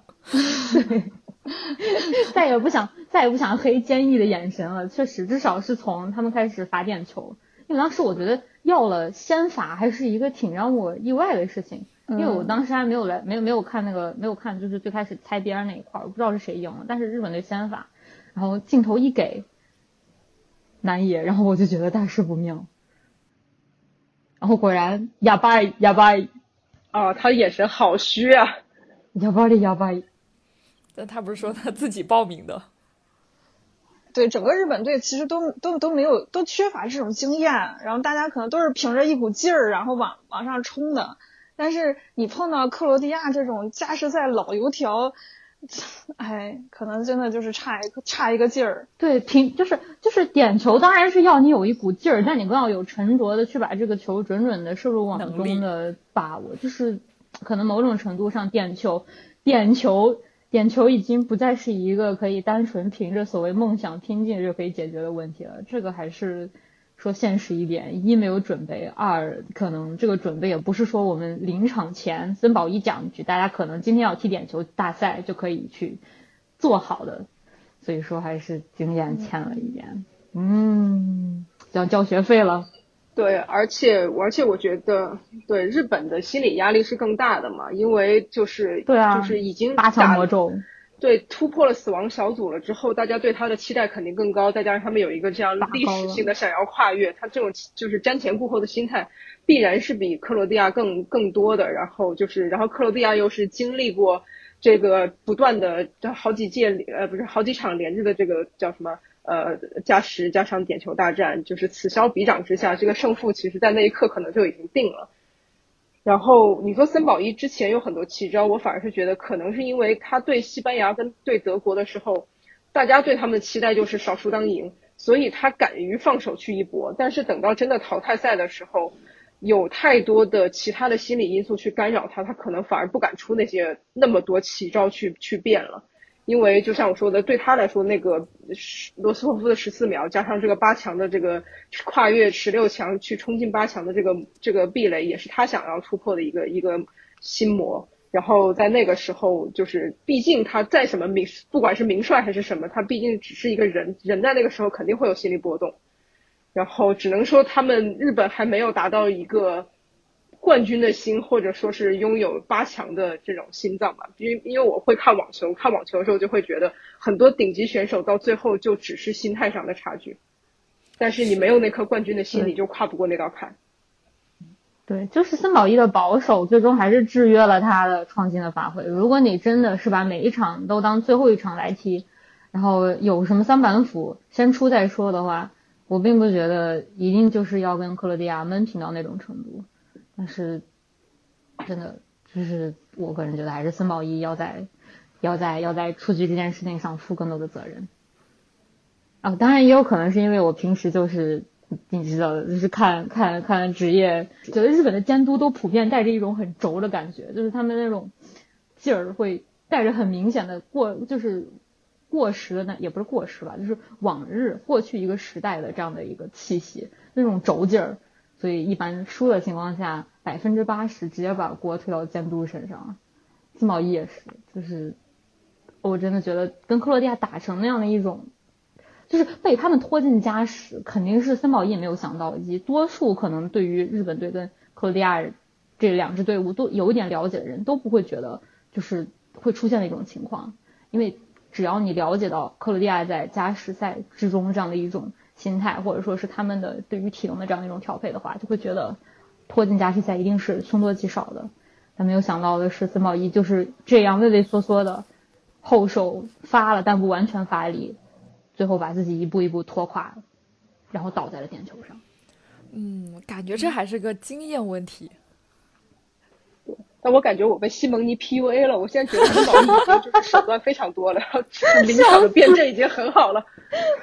再也不想再也不想黑坚毅的眼神了，确实至少是从他们开始罚点球，因为当时我觉得要了先罚还是一个挺让我意外的事情，因为我当时还没有来没有没有看那个没有看就是最开始猜边那一块，我不知道是谁赢了，但是日本队先罚，然后镜头一给南野，然后我就觉得大事不妙，然后果然哑巴哑巴啊，他眼神好虚啊， 哑巴的哑巴。 但他不是说他自己报名的？ 对，整个日本队其实都都都没有，都缺乏这种经验，然后大家可能都是凭着一股劲儿，然后往往上冲的。但是你碰到克罗地亚这种加时赛老油条，哎，可能真的就是差一个差一个劲儿。 对，平就是就是点球，当然是要你有一股劲儿，但你更要有沉着的去把这个球准准的射入网中的把握。就是可能某种程度上，点球点球。点球已经不再是一个可以单纯凭着所谓梦想拼劲就可以解决的问题了，这个还是说现实一点，一没有准备，二可能这个准备也不是说我们临场前森保一讲一句大家可能今天要踢点球大赛就可以去做好的，所以说还是经验欠了一点，嗯，要交学费了。 对，而且而且我觉得，对日本的心理压力是更大的嘛，因为就是对啊， 就是已经八强魔咒， 对，突破了死亡小组了之后，大家对他的期待肯定更高，再加上他们有一个这样历史性的想要跨越，他这种就是瞻前顾后的心态，必然是比克罗地亚更更多的。然后就是，然后克罗地亚又是经历过这个不断的好几届呃不是好几场连着的这个叫什么？呃，加时加上点球大战，就是此消彼长之下，这个胜负其实在那一刻可能就已经定了。然后你说森保一之前有很多奇招，我反而是觉得可能是因为他对西班牙跟对德国的时候，大家对他们的期待就是少输当赢，所以他敢于放手去一搏。但是等到真的淘汰赛的时候，有太多的其他的心理因素去干扰他，他可能反而不敢出那些那么多奇招去去变了。因为就像我说的，对他来说，那个罗斯托夫的十四秒加上这个八强的这个跨越十六强去冲进八强的这个这个壁垒，也是他想要突破的一个一个心魔。然后在那个时候，就是毕竟他再什么名，不管是名帅还是什么，他毕竟只是一个人，人在那个时候肯定会有心理波动。然后只能说他们日本还没有达到一个冠军的心，或者说是拥有八强的这种心脏吧。因为因为我会看网球，看网球的时候就会觉得很多顶级选手到最后就只是心态上的差距，但是你没有那颗冠军的心，你就跨不过那道坎。 对，就是森保一的保守最终还是制约了他的创新的发挥。如果你真的是把每一场都当最后一场来踢，然后有什么三板斧先出再说的话，我并不觉得一定就是要跟克罗地亚闷平到那种程度。但是真的就是我个人觉得还是森保一要在要在要在出局这件事情上负更多的责任啊。当然也有可能是因为我平时就是你知道的，就是看看看职业，觉得日本的监督都普遍带着一种很轴的感觉，就是他们那种劲儿会带着很明显的过，就是过时的那也不是过时吧，就是往日过去一个时代的这样的一个气息，那种轴劲儿，所以一般输的情况下，百分之八十直接把锅推到监督身上。森保一也是，就是我真的觉得跟克罗地亚打成那样的一种。就是被他们拖进加时，肯定是森保一也没有想到，以及多数可能对于日本队跟克罗地亚这两支队伍都有一点了解的人都不会觉得就是会出现的一种情况，因为只要你了解到克罗地亚在加时赛之中这样的一种心态，或者说是他们的对于体能的这样的一种调配的话，就会觉得拖进加时赛一定是凶多吉少的。但没有想到的是，森保一就是这样畏畏缩缩的后手发了，但不完全发力。最后把自己一步一步拖垮，然后倒在了点球上。 嗯，感觉这还是个经验问题。 对，但我感觉我被西蒙尼 P U A 了。我现在觉得森保一已经就是手段非常多了，然后临场的辩证已经很好了。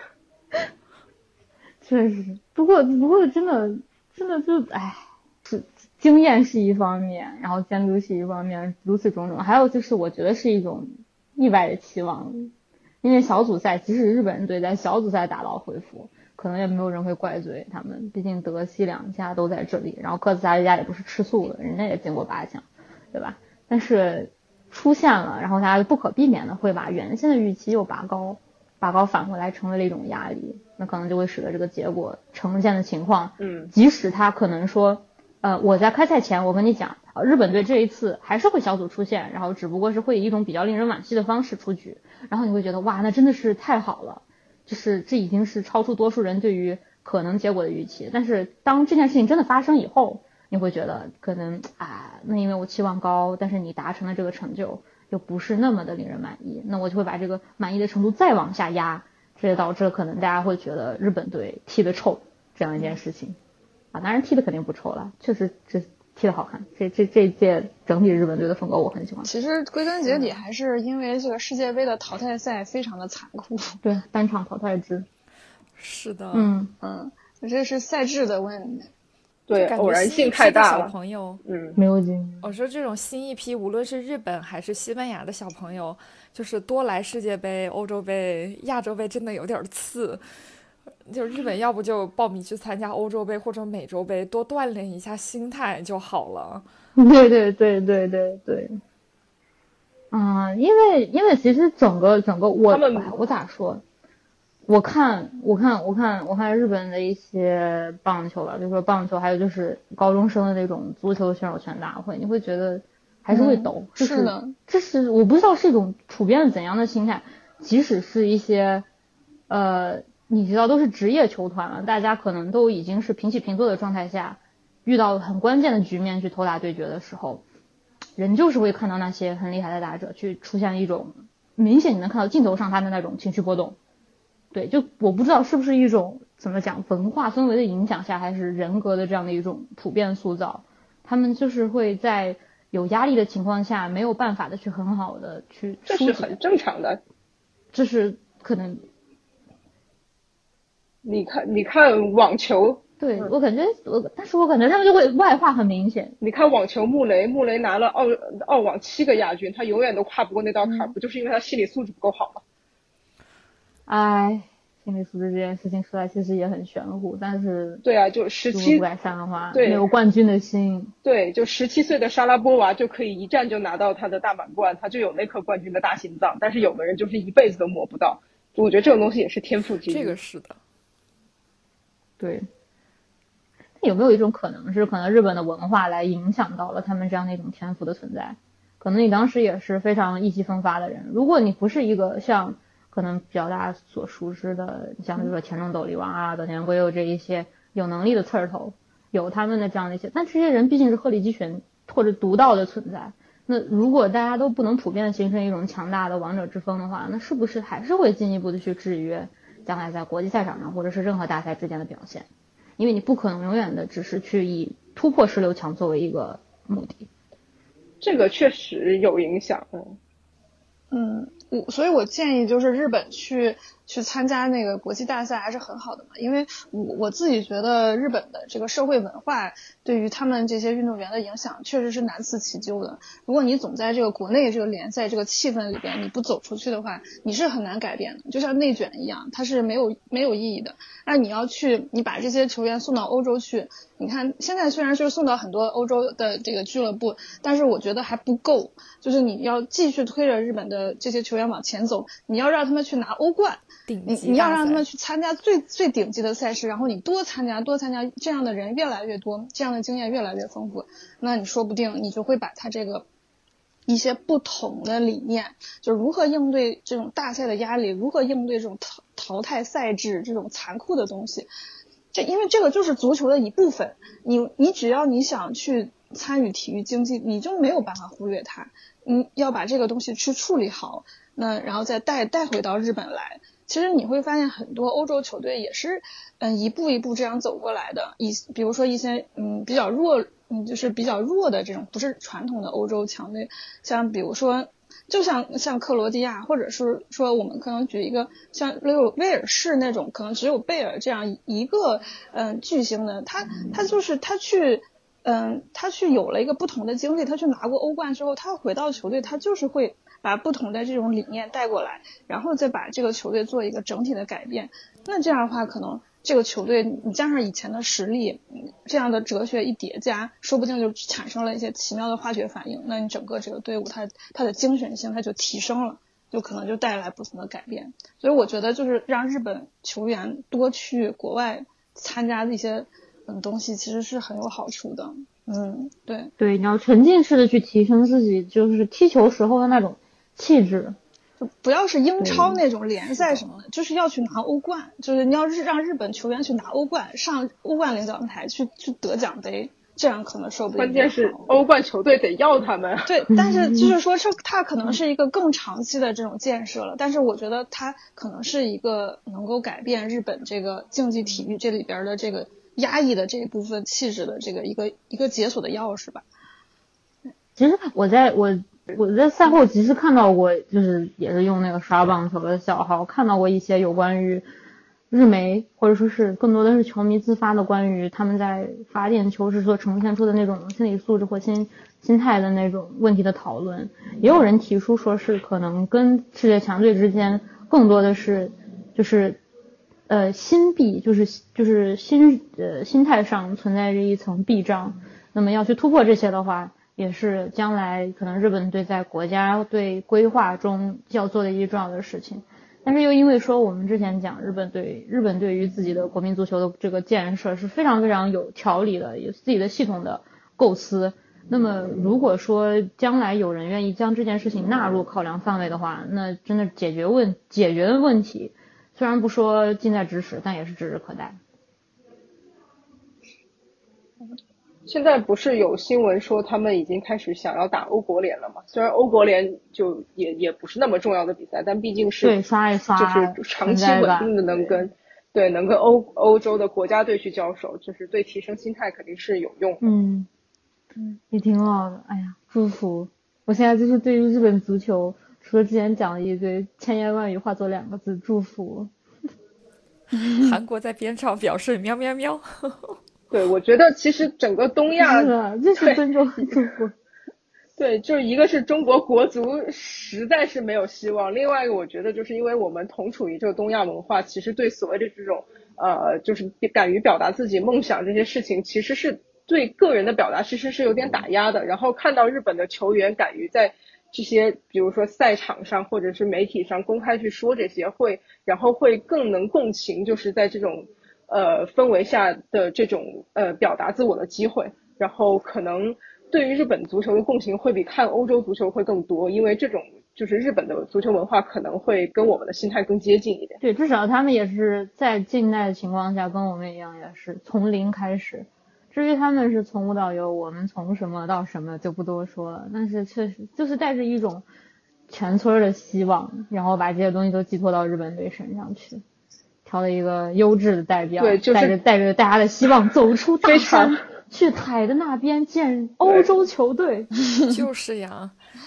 确实，不过不过真的真的就哎，是经验是一方面，然后监督是一方面，如此种种，还有就是我觉得是一种意外的期望。因为小组赛，即使日本队在小组赛打道回府，可能也没有人会怪罪他们，毕竟德西两家都在这里，然后科斯塔黎加也不是吃素的，人家也进过八强，对吧？但是出现了，然后大家就不可避免的会把原先的预期又拔高，拔高返回来成为了一种压力，那可能就会使得这个结果呈现的情况， 嗯， 即使他可能说，呃，我在开赛前我跟你讲，呃，日本队这一次还是会小组出线，然后只不过是会以一种比较令人惋惜的方式出局。然后你会觉得哇，那真的是太好了，就是这已经是超出多数人对于可能结果的预期。但是当这件事情真的发生以后，你会觉得可能啊，那因为我期望高，但是你达成了这个成就又不是那么的令人满意，那我就会把这个满意的程度再往下压，这也导致可能大家会觉得日本队踢得臭这样一件事情啊。当然踢得肯定不臭了，确实这踢得好看，这这这一届整体日本队的风格我很喜欢。 其实归根结底还是因为这个世界杯的淘汰赛非常的残酷， 对，单场淘汰制。 是的， 嗯嗯，这是赛制的问题。 对，偶然性太大了。 小朋友， 嗯， 没有经验。 我说这种新一批，无论是日本还是西班牙的小朋友，就是多来世界杯、欧洲杯、亚洲杯，真的有点次。就日本要不就报名去参加欧洲杯或者美洲杯，多锻炼一下心态就好了。 对对对对对对。嗯，因为因为其实整个整个我我咋说？我看我看我看我看日本的一些棒球了，比如说棒球，还有就是高中生的那种足球选手权大会，你会觉得还是会抖。 嗯、是的， 这是我不知道是一种普遍的怎样的心态，即使是一些呃。你知道都是职业球团了，大家可能都已经是平起平坐的状态下，遇到很关键的局面去投打对决的时候，人就是会看到那些很厉害的打者去出现一种明显你能看到镜头上他的那种情绪波动。对，就我不知道是不是一种怎么讲文化氛围的影响下，还是人格的这样的一种普遍塑造，他们就是会在有压力的情况下没有办法的去很好的去这是很正常的， 这是可能。 你看，你看网球， 对、嗯、我感觉我，但是我感觉他们就会外化很明显。 你看网球，穆雷，穆雷拿了澳澳网七个亚军，他永远都跨不过那道坎、嗯，不就是因为他心理素质不够好吗？ 哎，心理素质这件事情说来其实也很玄乎，但是对啊，就十七不改善的话， 对， 没有冠军的心。 对，就十七岁的莎拉波娃就可以一战就拿到他的大满贯，他就有那颗冠军的大心脏，但是有的人就是一辈子都摸不到。我觉得这种东西也是天赋之一。 这个是的。 对，有没有一种可能是，可能日本的文化来影响到了他们这样的一种天赋的存在？可能你当时也是非常意气风发的人，如果你不是一个像可能比较大家所熟知的，像比如说田中斗力王啊、岛田圭佑这一些有能力的刺儿头，有他们的这样的一些，但这些人毕竟是鹤立鸡群或者独到的存在。那如果大家都不能普遍的形成一种强大的王者之风的话，那是不是还是会进一步的去制约将来在国际赛场上或者是任何大赛之间的表现？因为你不可能永远的只是去以突破十六强作为一个目的。 这个确实有影响。 嗯， 我所以我建议就是日本去去参加那个国际大赛还是很好的嘛，因为我我自己觉得日本的这个社会文化对于他们这些运动员的影响确实是难辞其咎的。如果你总在这个国内这个联赛这个气氛里边，你不走出去的话，你是很难改变的，就像内卷一样，它是没有没有意义的。那你要去你把这些球员送到欧洲去，你看现在虽然是送到很多欧洲的这个俱乐部，但是我觉得还不够，就是你要继续推着日本的这些球员往前走，你要让他们去拿欧冠，你你要让他们去参加最最顶级的赛事，然后你多参加多参加，这样的人越来越多，这样的经验越来越丰富，那你说不定你就会把他这个一些不同的理念，就是如何应对这种大赛的压力，如何应对这种淘淘汰赛制这种残酷的东西，这因为这个就是足球的一部分，你你只要你想去参与体育经济，你就没有办法忽略它，你要把这个东西去处理好，那然后再带带回到日本来。其实你会发现很多欧洲球队也是嗯一步一步这样走过来的，一比如说一些嗯比较弱嗯就是比较弱的这种不是传统的欧洲强队，像比如说就像像克罗地亚，或者是说我们可能举一个像威尔威尔士那种可能只有贝尔这样一个嗯巨星的，他他就是他去嗯他去有了一个不同的经历，他去拿过欧冠之后，他回到球队他就是会把不同的这种理念带过来，然后再把这个球队做一个整体的改变。那这样的话，可能这个球队你加上以前的实力，这样的哲学一叠加，说不定就产生了一些奇妙的化学反应。那你整个这个队伍它它的精神性它就提升了，就可能就带来不同的改变。所以我觉得就是让日本球员多去国外参加一些嗯东西，其实是很有好处的。嗯，对对，你要沉浸式的去提升自己，就是踢球时候的那种气质， 就不要是英超那种联赛什么的，就是要去拿欧冠，就是你要是让日本球员去拿欧冠，上欧冠领奖台去去得奖杯，这样可能说不定。 关键是欧冠球队得要他们。 对，但是就是说这它可能是一个更长期的这种建设了，但是我觉得它可能是一个能够改变日本这个竞技体育这里边的这个压抑的这一部分气质的这个一个一个解锁的钥匙吧。 其实我在我我在赛后其实看到过，就是也是用那个刷棒球的小号看到过一些有关于日媒或者说是更多的是球迷自发的关于他们在罚点球时所呈现出的那种心理素质或心心态的那种问题的讨论。也有人提出说是可能跟世界强队之间更多的是就是呃心壁，就是就是心呃心态上存在着一层壁障，那么要去突破这些的话，也是将来可能日本队在国家队规划中要做的一重要的事情。但是又因为说我们之前讲日本队日本对于自己的国民足球的这个建设是非常非常有条理的，有自己的系统的构思，那么如果说将来有人愿意将这件事情纳入考量范围的话，那真的解决问解决的问题虽然不说近在咫尺，但也是指日可待。 现在不是有新闻说他们已经开始想要打欧国联了吗？虽然欧国联就也也不是那么重要的比赛，但毕竟是对刷一刷就是长期稳定的能跟对能跟欧欧洲的国家队去交手，就是对提升心态肯定是有用的。 嗯嗯，也挺好的。哎呀，祝福！我现在就是对于日本足球，除了之前讲的一堆千言万语化作两个字，祝福。 韩国在边上表示喵喵喵。 对，我觉得其实整个东亚， 这是尊重祝福。 对，就是一个是中国国足实在是没有希望，另外一个我觉得就是因为我们同处于这个东亚文化，其实对所谓的这种呃，就是敢于表达自己梦想这些事情，其实是对个人的表达其实是有点打压的。然后看到日本的球员敢于在这些比如说赛场上或者是媒体上公开去说这些，会然后会更能共情，就是在这种呃氛围下的这种呃表达自我的机会，然后可能对于日本足球的共情会比看欧洲足球会更多，因为这种就是日本的足球文化可能会跟我们的心态更接近一点。 对，至少他们也是在近代的情况下跟我们一样，也是从零开始。至于他们是从无到有，我们从什么到什么就不多说了，但是确实就是带着一种全村的希望，然后把这些东西都寄托到日本队身上去，挑了一个优质的代表， 对，就是带着带着大家的希望走出大山，去海的那边见欧洲球队。 就是呀，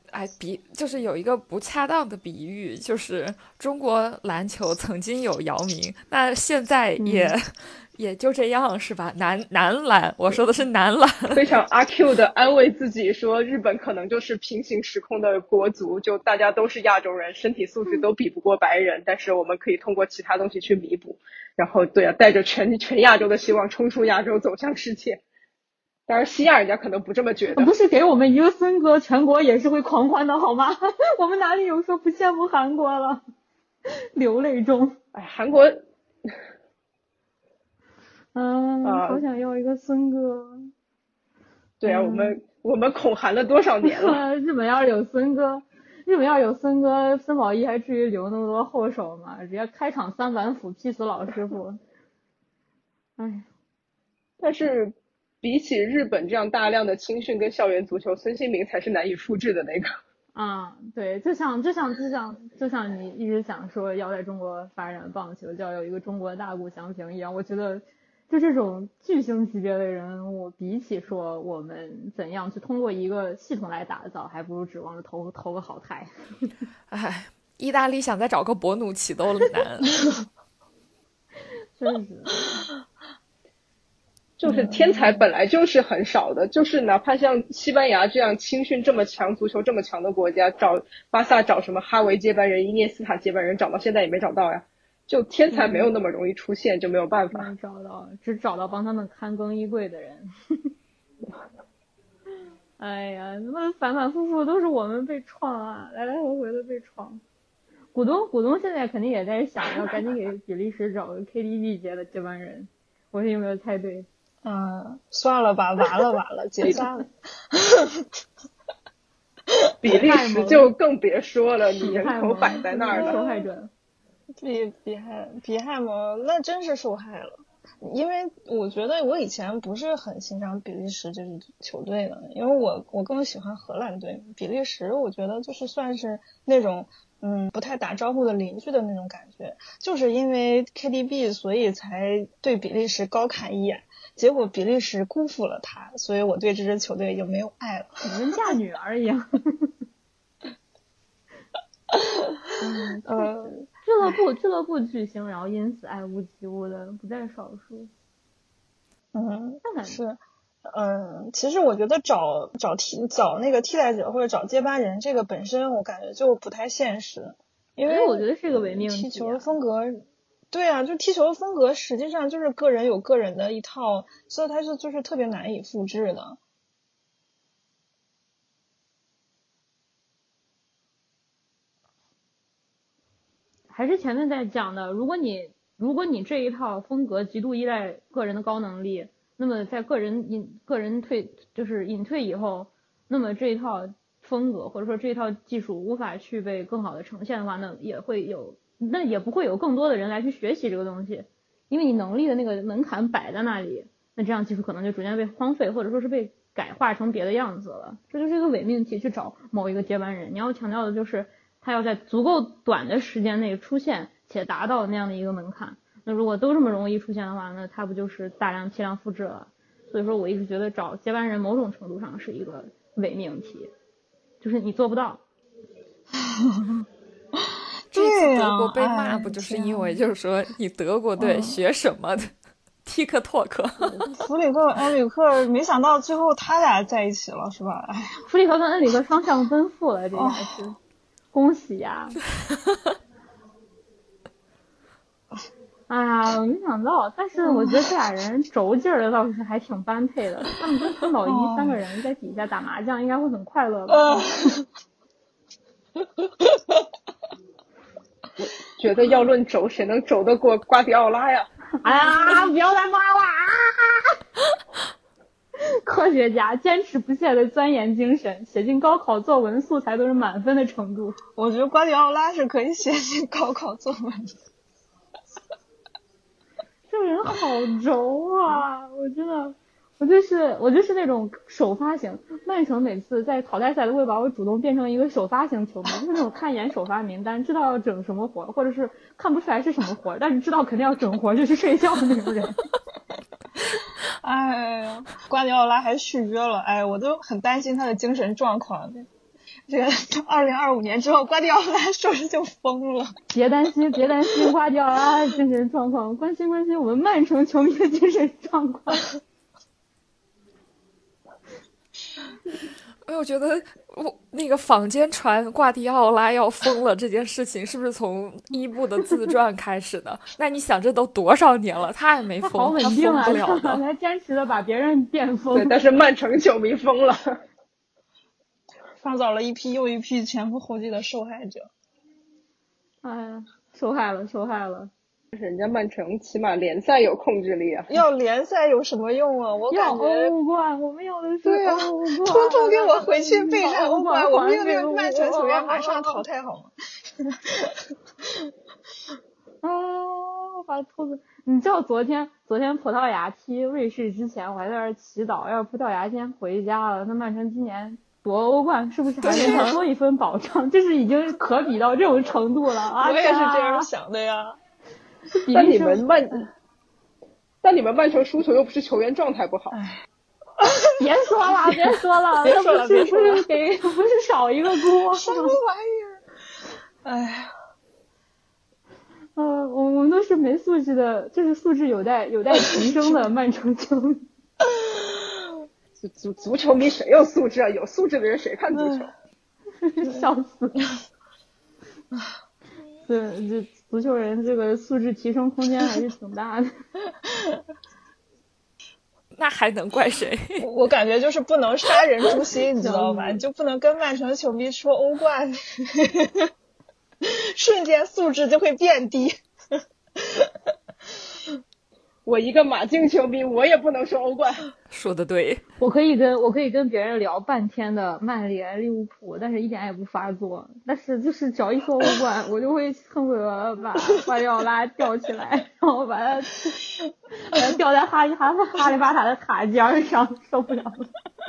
哎，比就是有一个不恰当的比喻，就是中国篮球曾经有姚明，那现在也、嗯、也就这样是吧？男男篮，我说的是男篮。 非常阿 Q 的安慰自己说，日本可能就是平行时空的国足，就大家都是亚洲人，身体素质都比不过白人，嗯、但是我们可以通过其他东西去弥补。然后对啊，带着全全亚洲的希望冲出亚洲，走向世界。当然西亚人家可能不这么觉得， 不是给我们一个森哥，全国也是会狂欢的好吗？我们哪里有说不羡慕韩国了？流泪中。 哎，韩国嗯、呃、好想要一个森哥。 对啊、嗯、我们我们恐韩了多少年了。 日本要是有森哥，日本要有森哥，森保一还至于留那么多后手吗？直接开场三板斧劈死老师傅。哎， 但是比起日本这样大量的青训跟校园足球，孙兴民才是难以复制的那个。 啊、嗯，对，就像就像就像就像你一直想说要在中国发展棒球，就要有一个中国大谷翔平一样，我觉得就这种巨星级别的人物，比起说我们怎样去通过一个系统来打造，还不如指望着投投个好胎。 哎，意大利想再找个博努奇都难。 确实。 就是天才本来就是很少的，就是哪怕像西班牙这样青训这么强、足球这么强的国家，找巴萨找什么哈维接班人、伊涅斯塔接班人，找到现在也没找到呀。就天才没有那么容易出现，嗯、就没有办法。 没找到，只找到帮他们看更衣柜的人。哎呀，那么反反复复都是我们被创啊，来来回回的被创。股东股东现在肯定也在想要赶紧给比利时找个 K D B 接的接班人，我有没有猜对？ 嗯，算了吧，完了完了，结扎了。 比利时就更别说了，你人口摆在那儿了。 受害者。 比比海比海姆那真是受害了，因为我觉得我以前不是很欣赏比利时这支球队的，因为我我更喜欢荷兰队。比利时我觉得就是算是那种嗯不太打招呼的邻居的那种感觉，就是因为 K D B 所以才对比利时高看一眼。结果比利时辜负了他，所以我对这支球队就没有爱了。 你跟嫁女儿一样。嗯呃，俱乐部俱乐部巨星，然后因此爱屋及乌的不在少数。 嗯，是，嗯，其实我觉得找找替找那个替代者或者找接班人，这个本身我感觉就不太现实，因为我觉得是个伪命题、啊。 踢球风格。对啊，就踢球的风格实际上就是个人有个人的一套，所以它是就是特别难以复制的。 还是前面在讲的，如果你如果你这一套风格极度依赖个人的高能力，那么在个人隐个人退就是隐退以后，那么这一套风格或者说这一套技术无法去被更好的呈现的话，那也会有。那也不会有更多的人来去学习这个东西，因为你能力的那个门槛摆在那里，那这样技术可能就逐渐被荒废，或者说是被改化成别的样子了。这就是一个伪命题，去找某一个接班人。你要强调的就是他要在足够短的时间内出现且达到那样的一个门槛。那如果都这么容易出现的话，那他不就是大量批量复制了？所以说我一直觉得找接班人某种程度上是一个伪命题，就是你做不到。 这次德国被骂不就是因为就是说你德国队学什么的、嗯、TikTok 弗里克恩里克没想到最后他俩在一起了是吧？哎， 弗里克跟恩里克双向奔赴了，这个还是、哦、恭喜呀！哎呀，我没想到，但是我觉得这俩人轴劲儿的倒是还挺般配的，他们跟孙宝仪三个人在底下打麻将应该会很快乐吧。 哦我觉得要论轴，谁能轴得过瓜迪奥拉呀？ 哎呀，不要再骂了！科学家坚持不懈的钻研精神，写进高考作文素材都是满分的程度。 我觉得瓜迪奥拉是可以写进高考作文的。 这人好轴啊！我真的。我就是我就是那种首发型，曼城每次在淘汰赛都会把我主动变成一个首发型球迷，就是那种看一眼首发名单，知道要整什么活，或者是看不出来是什么活，但是知道肯定要整活，就是睡觉的那种人。 哎呀，瓜迪奥拉还续约了，哎，我都很担心他的精神状况。 这个二零二五年之后，瓜迪奥拉说是就疯了。 别担心，别担心瓜迪奥拉的精神状况，关心关心我们曼城球迷的精神状况。 哎，我觉得我那个坊间传瓜迪奥拉要疯了这件事情，是不是从伊布的自传开始的？那你想，这都多少年了，他也没疯， 他好稳定啊， 他疯不了的。 他坚持的把别人变疯。 对，但是曼城球迷疯了， 创造了一批又一批前赴后继的受害者。 哎呀，受害了，受害了。 人家曼城起码联赛有控制力啊， 要联赛有什么用啊？我感觉欧冠，我们要的是欧冠， 通通给我回去备战欧冠，我们这个曼城球员马上淘汰好吗？ 啊，我把兔子，你知道昨天昨天葡萄牙踢瑞士之前，我还在那儿祈祷，要是葡萄牙先回家了，那曼城今年夺欧冠是不是还能多一分保障？这是已经可比到这种程度了啊！ 我也是这样想的呀。 但你们曼，但你们曼城输球又不是球员状态不好。 别说了，别说了， 别说了，别说了， 不是给不是少一个锅， 什么玩意儿？哎呀， 呃，我们都是没素质的，就是素质有待有待提升的曼城球迷。 足足足球迷谁有素质啊？有素质的人谁看足球？ 笑死！对，这足球人这个素质提升空间还是挺大的。 那还能怪谁？ 我感觉就是不能杀人诛心，你知道吧？就不能跟曼城球迷说欧冠，瞬间素质就会变低。 我一个马竞球迷，我也不能说欧冠。 说的对， 我可以跟我可以跟别人聊半天的曼联、利物浦，但是一点也不发作。但是就是只要一说欧冠，我就会恨不得把瓜迪奥拉吊起来，然后把他把他吊在哈利哈哈利巴塔的塔尖上，受不了了。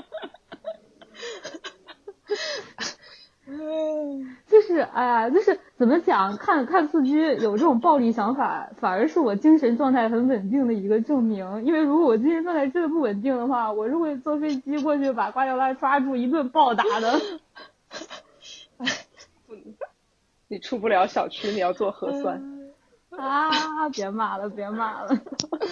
就是哎呀，就是怎么讲，看看四居有这种暴力想法，反而是我精神状态很稳定的一个证明。因为如果我精神状态真的不稳定的话，我是会坐飞机过去把瓜迪奥拉抓住一顿暴打的。 你出不了小区，你要做核酸。 啊！别骂了，别骂了。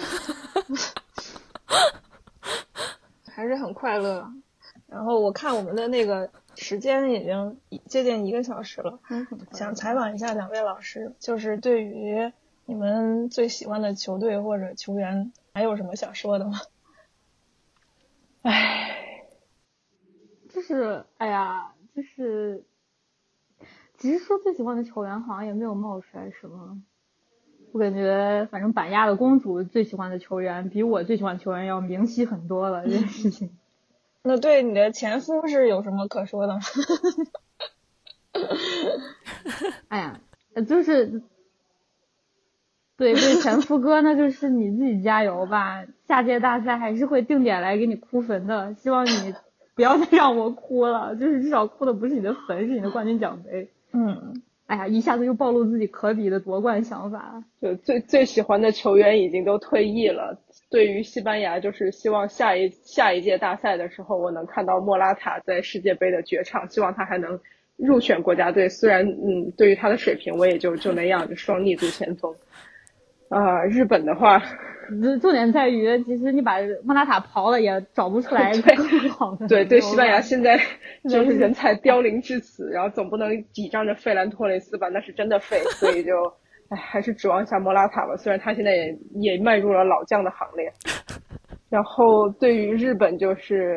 还是很快乐。然后我看我们的那个时间已经接近一个小时了， 嗯、 想采访一下两位老师，就是对于你们最喜欢的球队或者球员，还有什么想说的吗？ 唉，就是哎呀，就是其实说最喜欢的球员好像也没有冒出来什么。我感觉反正板亚的公主最喜欢的球员比我最喜欢的球员要明晰很多了，这件事情。 那对你的前夫是有什么可说的吗？ 哎呀，就是对对前夫哥，那就是你自己加油吧，下届大赛还是会定点来给你哭坟的，希望你不要再让我哭了，就是至少哭的不是你的坟，是你的冠军奖杯。 嗯， 哎呀，一下子又暴露自己可比的夺冠想法。 就最最喜欢的球员已经都退役了。对于西班牙，就是希望下一下一届大赛的时候，我能看到莫拉塔在世界杯的绝唱，希望他还能入选国家队。虽然嗯，对于他的水平，我也就就那样，就双逆足前锋。啊、呃，日本的话， 重点在于，其实你把莫拉塔刨了，也找不出来更好的。 对对，西班牙现在就是人才凋零至此，然后总不能倚仗着费兰托雷斯吧，那是真的废，所以就。哎，还是指望一下莫拉塔吧，虽然他现在也也迈入了老将的行列。然后对于日本就是，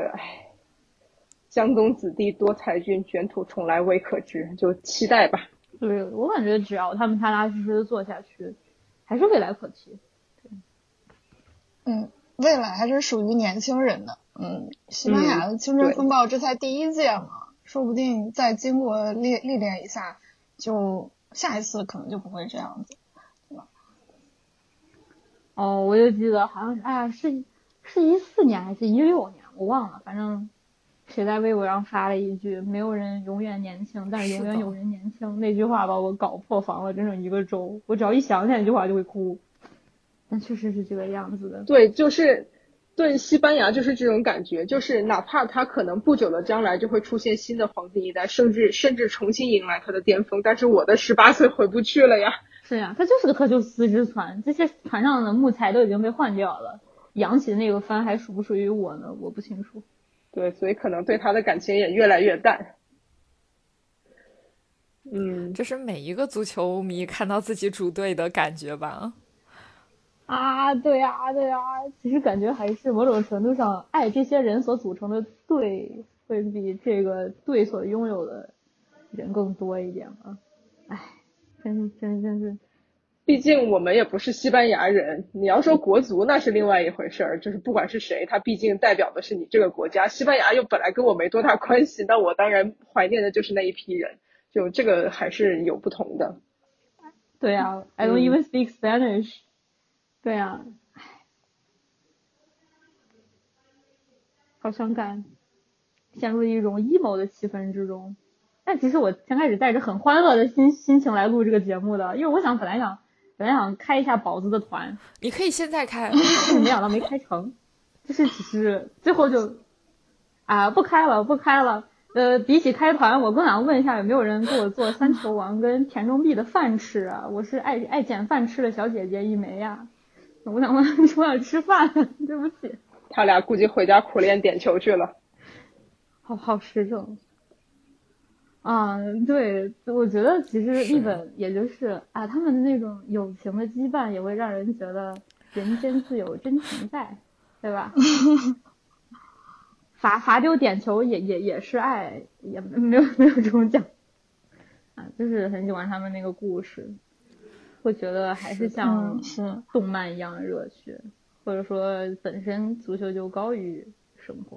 哎，江东子弟多才俊，卷土重来未可知，就期待吧。 对，我感觉只要他们踏踏实实的做下去，还是未来可期。对， 嗯，未来还是属于年轻人的。嗯，西班牙的青春风暴这才第一届嘛，嗯、说不定再经过历历练一下就。下一次可能就不会这样子，对吧？ 哦，我就记得好像是，哎呀，是是一四年还是一六年，我忘了，反正谁在微博上发了一句"没有人永远年轻，但是永远有人年轻"，那句话把我搞破防了整整一个周，我只要一想起来那句话就会哭。但确实是这个样子的。 对，就是对，西班牙就是这种感觉，就是哪怕他可能不久的将来就会出现新的黄金一代，甚至甚至重新迎来他的巅峰，但是我的十八岁回不去了呀。 是呀，它就是个特修斯之船，这些船上的木材都已经被换掉了，扬起的那个帆还属不属于我呢？我不清楚。 对，所以可能对他的感情也越来越淡。嗯， 这是每一个足球迷看到自己主队的感觉吧？ 啊，对呀，对呀，其实感觉还是某种程度上，爱这些人所组成的队，会比这个队所拥有的人更多一点吧。哎，真真真是， 毕竟我们也不是西班牙人，你要说国足那是另外一回事儿，就是不管是谁，他毕竟代表的是你这个国家。西班牙又本来跟我没多大关系，那我当然怀念的就是那一批人，就这个还是有不同的。 对呀 ，I don't even speak Spanish。对呀，好伤感，陷入一种 emo 的气氛之中。但其实我先开始带着很欢乐的心心情来录这个节目的，因为我想本来想本来想开一下宝子的团， 你可以现在开， 但是没想到没开成，就是只是最后就啊不开了不开了。呃，比起开团，我更想问一下有没有人给我做三球王跟田中碧的饭吃啊？我是爱爱捡饭吃的小姐姐一枚呀、啊，我想问我想吃饭，对不起。 他俩估计回家苦练点球去了。 好好实诚。啊，对，我觉得其实日本也就是啊，他们的那种友情的羁绊也会让人觉得人间自有真情在，对吧？罚罚丢点球也也也是爱，也没有没有这种讲啊，就是很喜欢他们那个故事，会觉得还是像动漫一样的热血，或者说本身足球就高于生活。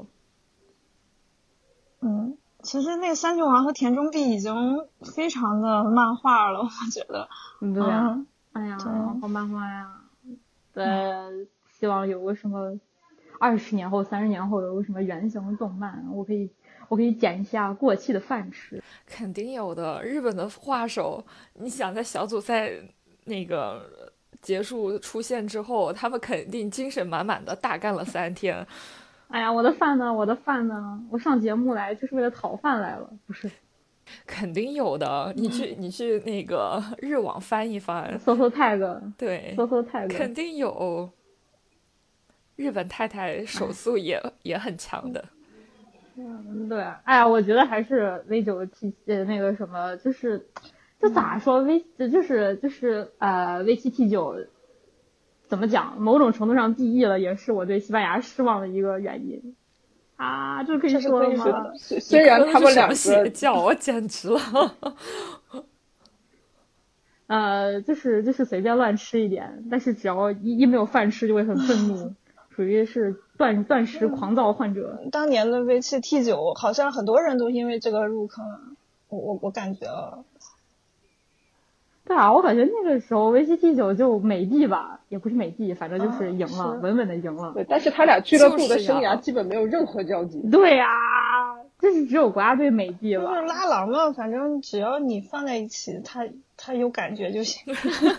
嗯，其实那个三球王和田中碧已经非常的漫画了，我觉得。 对呀、 嗯， 哎呀，好漫画呀！对，希望有个什么二十年后、三十年后有个什么原型动漫，我可以我可以捡一下过期的饭吃。 肯定有的。日本的画手，你想在小组赛那个结束出现之后，他们肯定精神满满的大干了三天。 哎呀，我的饭呢？我的饭呢？我上节目来就是为了讨饭来了，不是？ 肯定有的，你去你去那个日网翻一翻， 搜搜 tag， 对， 搜搜 tag， 肯定有。日本太太手速也、哎、也很强的。 嗯，对，哎呀，我觉得还是 V 九 T 呃那个什么，就是就咋说 V 就是就是呃 V 七 T 九。怎么讲？某种程度上记忆了，也是我对西班牙失望的一个原因啊！这可以说了吗？ 虽然他们两个邪教，我简直了。 呃，就是就是随便乱吃一点，但是只要一一没有饭吃，就会很愤怒，属于是断断食狂躁患者。 当年的 V 七 T 九好像很多人都因为这个入坑，我我我感觉啊。 对啊，我感觉那个时候 V 七 T 九就美帝吧，也不是美帝，反正就是赢了， 啊、 稳稳的赢了。 对，但是他俩俱乐部的生涯基本没有任何交集。 对呀、啊，就是只有国家队美帝了。 就是拉郎嘛，反正只要你放在一起，他他有感觉就行。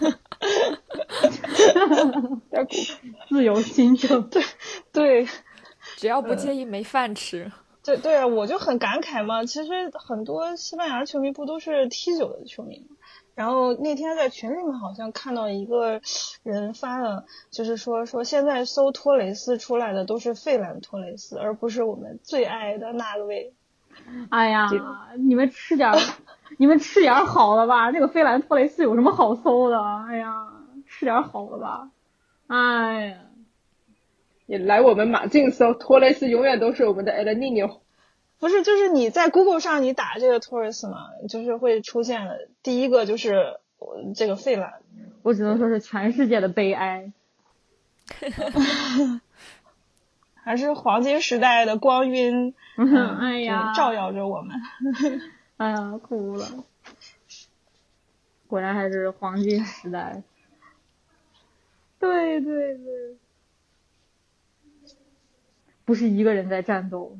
自由心证。 对对， 只要不介意没饭吃。 嗯、对对啊，我就很感慨嘛。其实很多西班牙球迷不都是 T 九的球迷吗？然后那天在群里面好像看到一个人发了，就是说说现在搜托雷斯出来的都是费兰托雷斯，而不是我们最爱的那位。 哎呀，你们吃点你们吃点好了吧？这个费兰托雷斯有什么好搜的？哎呀，吃点好了吧？哎呀， 你来我们马竞搜托雷斯，永远都是我们的 El Niño。 不是，就是你在 Google 上你打这个 Torres 嘛，就是会出现的第一个就是这个费兰， 我只能说是全世界的悲哀。 还是黄金时代的光晕， 嗯，哎呀， 照耀着我们。 哎呀，哭了。果然还是黄金时代。对对对，不是一个人在战斗。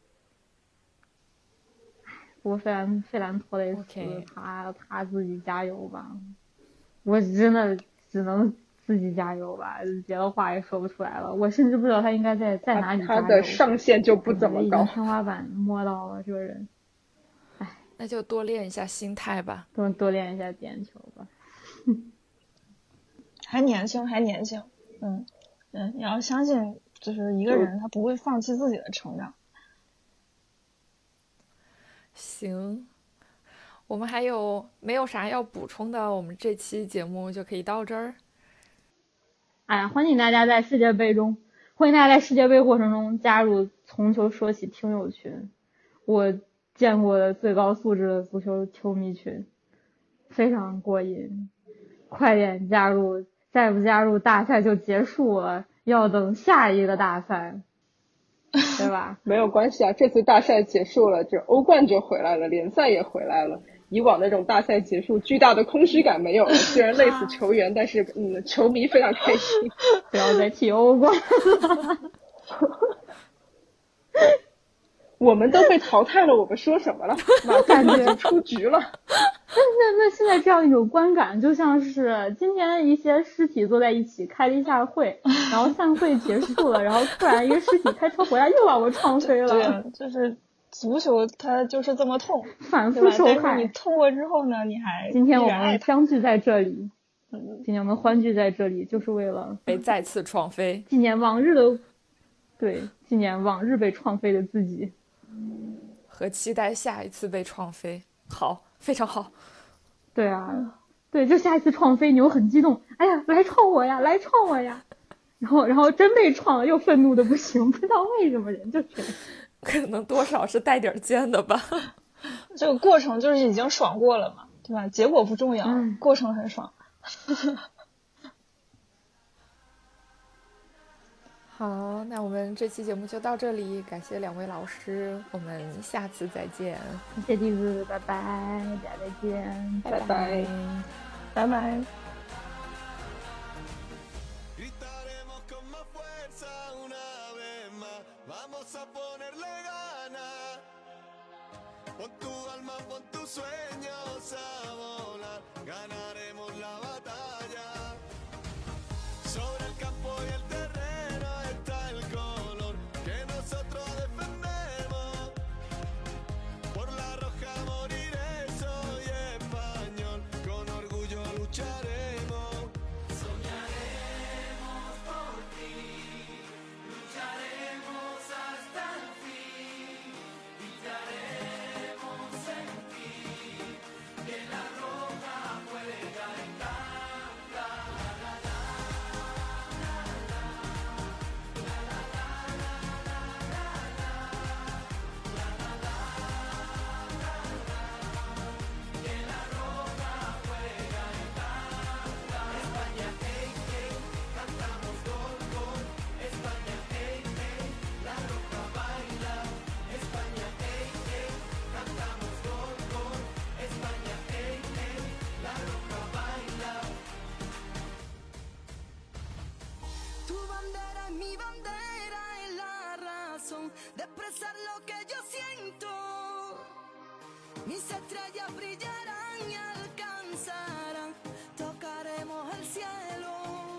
不过费兰费兰托雷斯， okay. 他他自己加油吧！我真的只能自己加油吧，别的话也说不出来了。我甚至不知道他应该在在哪里加油。 他的上限就不怎么高， 已经天花板摸到了，这个人。哎， 那就多练一下心态吧， 多多练一下点球吧。 还年轻，还年轻，嗯嗯，你要相信，就是一个人他不会放弃自己的成长。 行，我们还有没有啥要补充的？我们这期节目就可以到这儿。 哎呀，欢迎大家在世界杯中，欢迎大家在世界杯过程中加入从球说起听友群，我见过的最高素质的足球球迷群，非常过瘾，快点加入，再不加入大赛就结束了，要等下一个大赛。对吧？ 没有关系啊，这次大赛结束了，这欧冠就回来了，联赛也回来了。以往那种大赛结束，巨大的空虚感没有了。虽然累死球员，但是嗯，球迷非常开心。 不要再提欧冠。 我们都被淘汰了，我们说什么了？马上已经出局了。 那那现在这样一种观感，就像是今天一些尸体坐在一起开了一下会，然后散会结束了，然后突然一个尸体开车回来又把我撞飞了。 对，就是足球它就是这么痛， 反复受害。 但是你痛过之后呢，你还今天我们相聚在这里，今天我们欢聚在这里，就是为了被再次撞飞， 纪念往日的，对，纪念往日被撞飞的自己。 和期待下一次被创飞，好，非常好。 对啊，对，就下一次创飞，你又很激动，哎呀，来创我呀，来创我呀，然后然后真被创了，又愤怒的不行，不知道为什么人就觉得， 可能多少是带点尖的吧。 这个过程就是已经爽过了嘛，对吧？结果不重要，嗯、过程很爽。 好，那我们这期节目就到这里，感谢两位老师，我们下次再见。 谢谢弟子，拜拜，大家再见， 拜拜， 拜拜。 Mi bandera es la razón de expresar lo que yo siento. Mis estrellas brillarán y alcanzarán, tocaremos el cielo.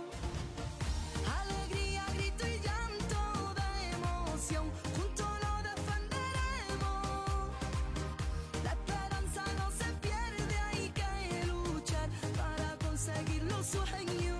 Alegría, grito y llanto de emoción, juntos lo defenderemos. La esperanza no se pierde, hay que luchar para conseguir los sueños.